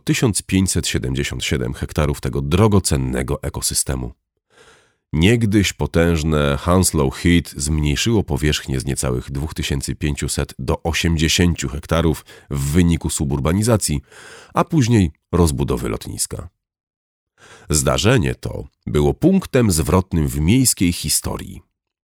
S1: 1577 hektarów tego drogocennego ekosystemu. Niegdyś potężne Hounslow Heath zmniejszyło powierzchnię z niecałych 2500 do 80 hektarów w wyniku suburbanizacji, a później rozbudowy lotniska. Zdarzenie to było punktem zwrotnym w miejskiej historii.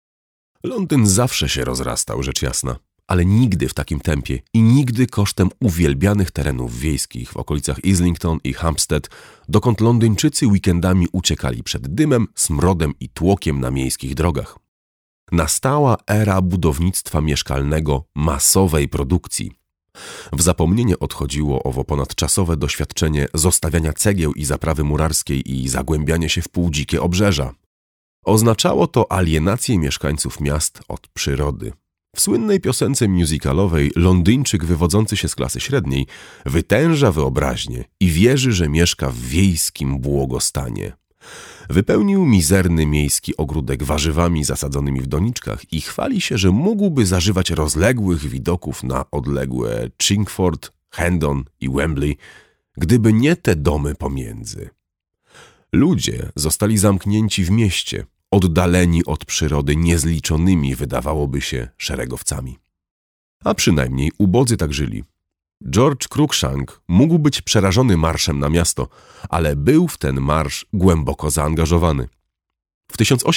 S1: Londyn zawsze się rozrastał, rzecz jasna, ale nigdy w takim tempie i nigdy kosztem uwielbianych terenów wiejskich w okolicach Islington i Hampstead, dokąd Londyńczycy weekendami uciekali przed dymem, smrodem i tłokiem na miejskich drogach. Nastała era budownictwa mieszkalnego masowej produkcji. W zapomnienie odchodziło owo ponadczasowe doświadczenie zostawiania cegieł i zaprawy murarskiej i zagłębianie się w półdzikie obrzeża. Oznaczało to alienację mieszkańców miast od przyrody. W słynnej piosence musicalowej Londyńczyk wywodzący się z klasy średniej wytęża wyobraźnię i wierzy, że mieszka w wiejskim błogostanie. Wypełnił mizerny miejski ogródek warzywami zasadzonymi w doniczkach i chwali się, że mógłby zażywać rozległych widoków na odległe Chingford, Hendon i Wembley, gdyby nie te domy pomiędzy. Ludzie zostali zamknięci w mieście, oddaleni od przyrody niezliczonymi, wydawałoby się, szeregowcami. A przynajmniej ubodzy tak żyli. George Cruikshank mógł być przerażony marszem na miasto, ale był w ten marsz głęboko zaangażowany. W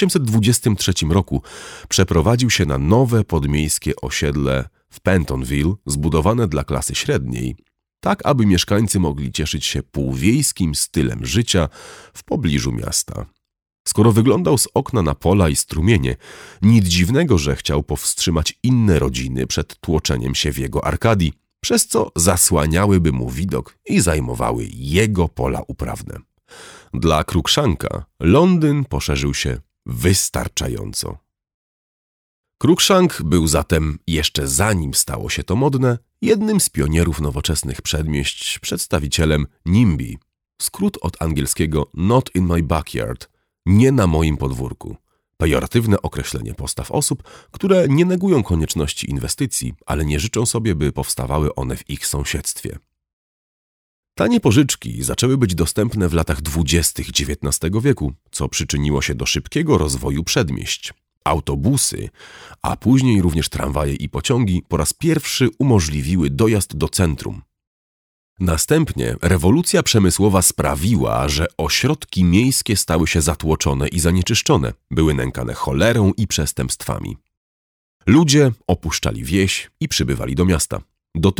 S1: 1823 roku przeprowadził się na nowe podmiejskie osiedle w Pentonville, zbudowane dla klasy średniej, tak aby mieszkańcy mogli cieszyć się półwiejskim stylem życia w pobliżu miasta. Skoro wyglądał z okna na pola i strumienie, nic dziwnego, że chciał powstrzymać inne rodziny przed tłoczeniem się w jego arkadii, przez co zasłaniałyby mu widok i zajmowały jego pola uprawne. Dla Cruikshanka Londyn poszerzył się wystarczająco. Cruikshank był zatem, jeszcze zanim stało się to modne, jednym z pionierów nowoczesnych przedmieść, przedstawicielem NIMBY, skrót od angielskiego Not in my backyard, nie na moim podwórku. Pejoratywne określenie postaw osób, które nie negują konieczności inwestycji, ale nie życzą sobie, by powstawały one w ich sąsiedztwie. Tanie pożyczki zaczęły być dostępne w latach 20. XIX wieku, co przyczyniło się do szybkiego rozwoju przedmieść. Autobusy, a później również tramwaje i pociągi po raz pierwszy umożliwiły dojazd do centrum. Następnie rewolucja przemysłowa sprawiła, że ośrodki miejskie stały się zatłoczone i zanieczyszczone, były nękane cholerą i przestępstwami. Ludzie opuszczali wieś i przybywali do miasta. Do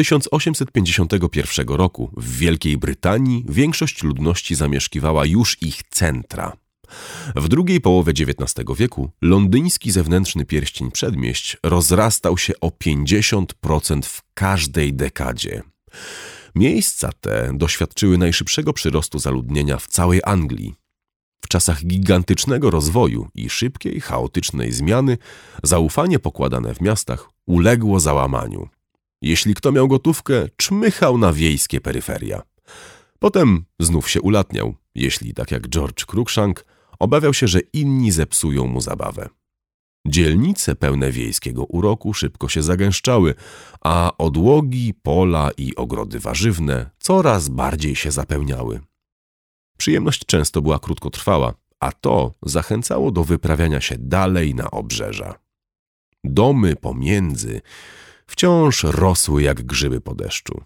S1: 1851 roku w Wielkiej Brytanii większość ludności zamieszkiwała już ich centra. W drugiej połowie XIX wieku londyński zewnętrzny pierścień przedmieść rozrastał się o 50% w każdej dekadzie. Miejsca te doświadczyły najszybszego przyrostu zaludnienia w całej Anglii. W czasach gigantycznego rozwoju i szybkiej, chaotycznej zmiany zaufanie pokładane w miastach uległo załamaniu. Jeśli kto miał gotówkę, czmychał na wiejskie peryferia. Potem znów się ulatniał, jeśli, tak jak George Cruikshank, obawiał się, że inni zepsują mu zabawę. Dzielnice pełne wiejskiego uroku szybko się zagęszczały, a odłogi, pola i ogrody warzywne coraz bardziej się zapełniały. Przyjemność często była krótkotrwała, a to zachęcało do wyprawiania się dalej na obrzeża. Domy pomiędzy wciąż rosły jak grzyby po deszczu.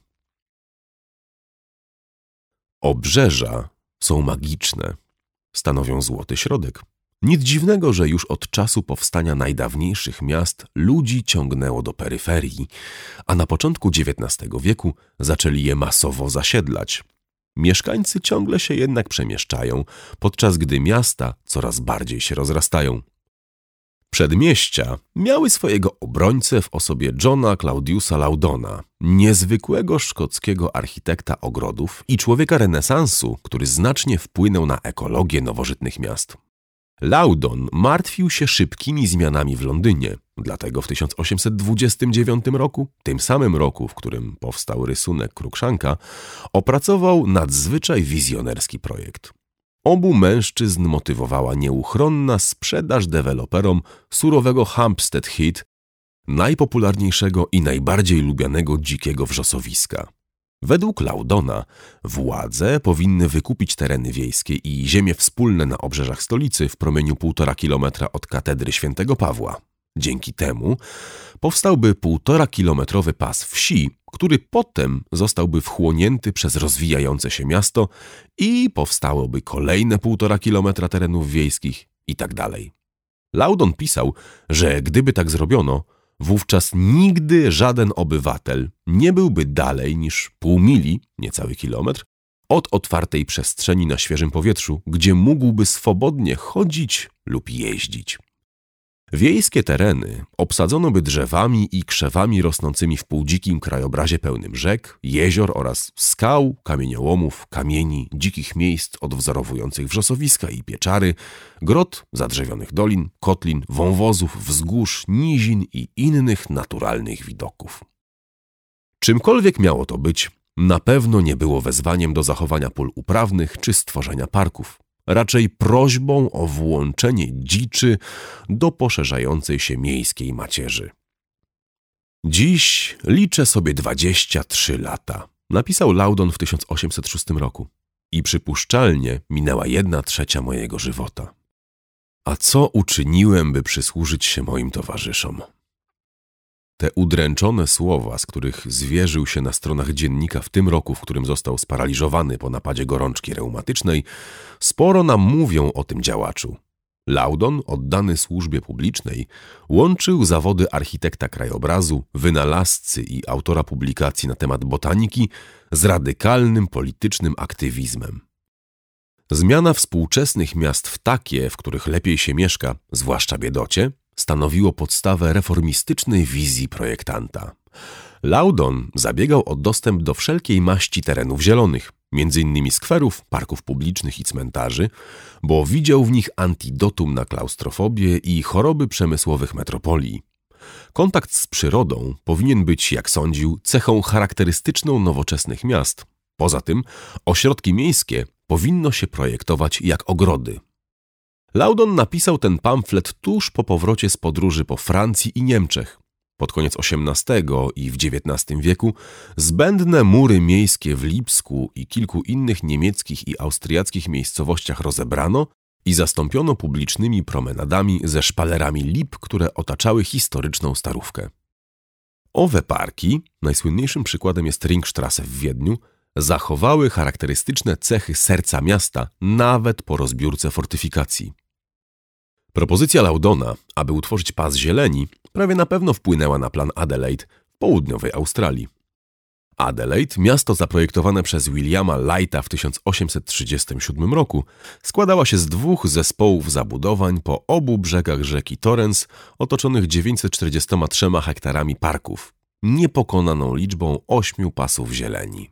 S1: Obrzeża są magiczne, stanowią złoty środek. Nic dziwnego, że już od czasu powstania najdawniejszych miast ludzi ciągnęło do peryferii, a na początku XIX wieku zaczęli je masowo zasiedlać. Mieszkańcy ciągle się jednak przemieszczają, podczas gdy miasta coraz bardziej się rozrastają. Przedmieścia miały swojego obrońcę w osobie Johna Claudiusa Laudona, niezwykłego szkockiego architekta ogrodów i człowieka renesansu, który znacznie wpłynął na ekologię nowożytnych miast. Laudon martwił się szybkimi zmianami w Londynie, dlatego w 1829 roku, tym samym roku, w którym powstał rysunek Cruikshanka, opracował nadzwyczaj wizjonerski projekt. Obu mężczyzn motywowała nieuchronna sprzedaż deweloperom surowego Hampstead Heath, najpopularniejszego i najbardziej lubianego dzikiego wrzosowiska. Według Laudona władze powinny wykupić tereny wiejskie i ziemie wspólne na obrzeżach stolicy w promieniu 1,5 kilometra od katedry świętego Pawła. Dzięki temu powstałby 1,5-kilometrowy pas wsi, który potem zostałby wchłonięty przez rozwijające się miasto i powstałoby kolejne 1,5 kilometra terenów wiejskich i tak dalej. Laudon pisał, że gdyby tak zrobiono, wówczas nigdy żaden obywatel nie byłby dalej niż 0,5 mili, niecały kilometr, od otwartej przestrzeni na świeżym powietrzu, gdzie mógłby swobodnie chodzić lub jeździć. Wiejskie tereny obsadzono by drzewami i krzewami rosnącymi w półdzikim krajobrazie pełnym rzek, jezior oraz skał, kamieniołomów, kamieni, dzikich miejsc odwzorowujących wrzosowiska i pieczary, grot, zadrzewionych dolin, kotlin, wąwozów, wzgórz, nizin i innych naturalnych widoków. Czymkolwiek miało to być, na pewno nie było wezwaniem do zachowania pól uprawnych czy stworzenia parków. Raczej prośbą o włączenie dziczy do poszerzającej się miejskiej macierzy. Dziś liczę sobie 23 lata, napisał Laudon w 1806 roku. I przypuszczalnie minęła 1/3 mojego żywota. A co uczyniłem, by przysłużyć się moim towarzyszom? Te udręczone słowa, z których zwierzył się na stronach dziennika w tym roku, w którym został sparaliżowany po napadzie gorączki reumatycznej, sporo nam mówią o tym działaczu. Laudon, oddany służbie publicznej, łączył zawody architekta krajobrazu, wynalazcy i autora publikacji na temat botaniki z radykalnym politycznym aktywizmem. Zmiana współczesnych miast w takie, w których lepiej się mieszka, zwłaszcza biedocie, stanowiło podstawę reformistycznej wizji projektanta. Laudon zabiegał o dostęp do wszelkiej maści terenów zielonych, m.in. skwerów, parków publicznych i cmentarzy, bo widział w nich antidotum na klaustrofobię i choroby przemysłowych metropolii. Kontakt z przyrodą powinien być, jak sądził, cechą charakterystyczną nowoczesnych miast. Poza tym ośrodki miejskie powinno się projektować jak ogrody. Laudon napisał ten pamflet tuż po powrocie z podróży po Francji i Niemczech. Pod koniec XVIII i w XIX wieku zbędne mury miejskie w Lipsku i kilku innych niemieckich i austriackich miejscowościach rozebrano i zastąpiono publicznymi promenadami ze szpalerami lip, które otaczały historyczną Starówkę. Owe parki, najsłynniejszym przykładem jest Ringstrasse w Wiedniu, zachowały charakterystyczne cechy serca miasta nawet po rozbiórce fortyfikacji. Propozycja Laudona, aby utworzyć pas zieleni, prawie na pewno wpłynęła na plan Adelaide w południowej Australii. Adelaide, miasto zaprojektowane przez Williama Lighta w 1837 roku, składała się z 2 zespołów zabudowań po obu brzegach rzeki Torrens, otoczonych 943 hektarami parków, niepokonaną liczbą 8 pasów zieleni.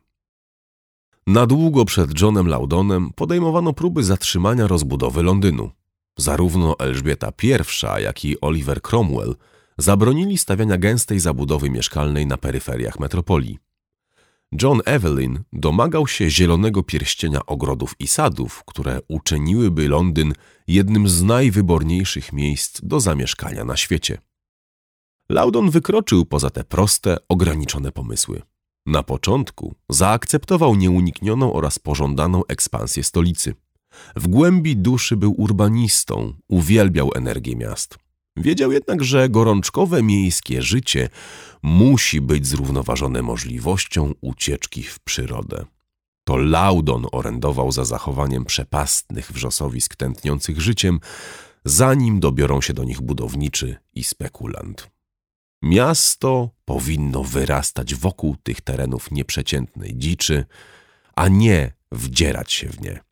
S1: Na długo przed Johnem Laudonem podejmowano próby zatrzymania rozbudowy Londynu. Zarówno Elżbieta I, jak i Oliver Cromwell zabronili stawiania gęstej zabudowy mieszkalnej na peryferiach metropolii. John Evelyn domagał się zielonego pierścienia ogrodów i sadów, które uczyniłyby Londyn jednym z najwyborniejszych miejsc do zamieszkania na świecie. Loudon wykroczył poza te proste, ograniczone pomysły. Na początku zaakceptował nieuniknioną oraz pożądaną ekspansję stolicy. W głębi duszy był urbanistą, uwielbiał energię miast. Wiedział jednak, że gorączkowe miejskie życie musi być zrównoważone możliwością ucieczki w przyrodę. To Loudon orędował za zachowaniem przepastnych wrzosowisk tętniących życiem, zanim dobiorą się do nich budowniczy i spekulant. Miasto powinno wyrastać wokół tych terenów nieprzeciętnej dziczy, a nie wdzierać się w nie.